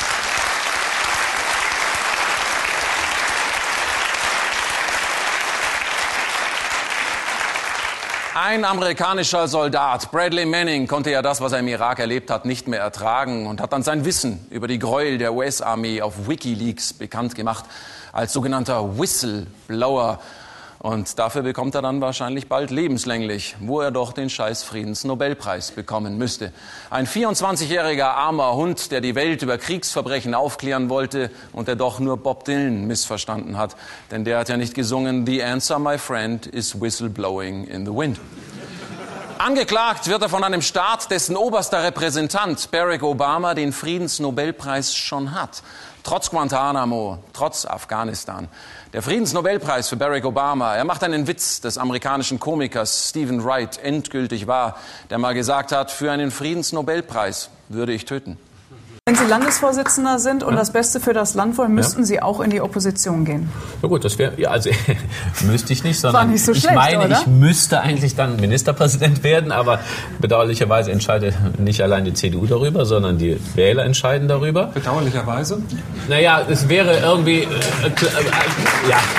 Ein amerikanischer Soldat, Bradley Manning, konnte ja das, was er im Irak erlebt hat, nicht mehr ertragen und hat dann sein Wissen über die Gräuel der U S-Armee auf WikiLeaks bekannt gemacht als sogenannter Whistleblower. Und dafür bekommt er dann wahrscheinlich bald lebenslänglich, wo er doch den scheiß Friedensnobelpreis bekommen müsste. Ein vierundzwanzigjähriger armer Hund, der die Welt über Kriegsverbrechen aufklären wollte und der doch nur Bob Dylan missverstanden hat. Denn der hat ja nicht gesungen, "The answer, my friend, is whistleblowing in the wind." Angeklagt wird er von einem Staat, dessen oberster Repräsentant Barack Obama den Friedensnobelpreis schon hat. Trotz Guantanamo, trotz Afghanistan. Der Friedensnobelpreis für Barack Obama, er macht einen Witz des amerikanischen Komikers Stephen Wright endgültig wahr, der mal gesagt hat, für einen Friedensnobelpreis würde ich töten. Wenn Sie Landesvorsitzender sind und ja. das Beste für das Land wollen, müssten ja. Sie auch in die Opposition gehen. Na gut, das wäre, ja, also müsste ich nicht, sondern War nicht so ich schlecht, meine, oder? ich müsste eigentlich dann Ministerpräsident werden, aber bedauerlicherweise entscheidet nicht allein die C D U darüber, sondern die Wähler entscheiden darüber. Bedauerlicherweise? Naja, es wäre irgendwie, äh, äh, äh, ja,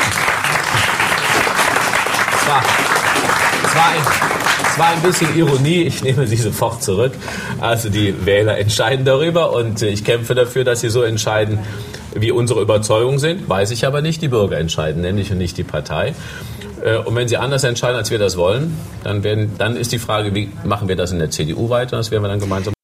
es war, es war ein... Es war ein bisschen Ironie, ich nehme sie sofort zurück. Also die Wähler entscheiden darüber und ich kämpfe dafür, dass sie so entscheiden, wie unsere Überzeugungen sind. Weiß ich aber nicht, die Bürger entscheiden, nämlich und nicht die Partei. Und wenn sie anders entscheiden, als wir das wollen, dann, werden, dann ist die Frage, wie machen wir das in der C D U weiter? Das werden wir dann gemeinsam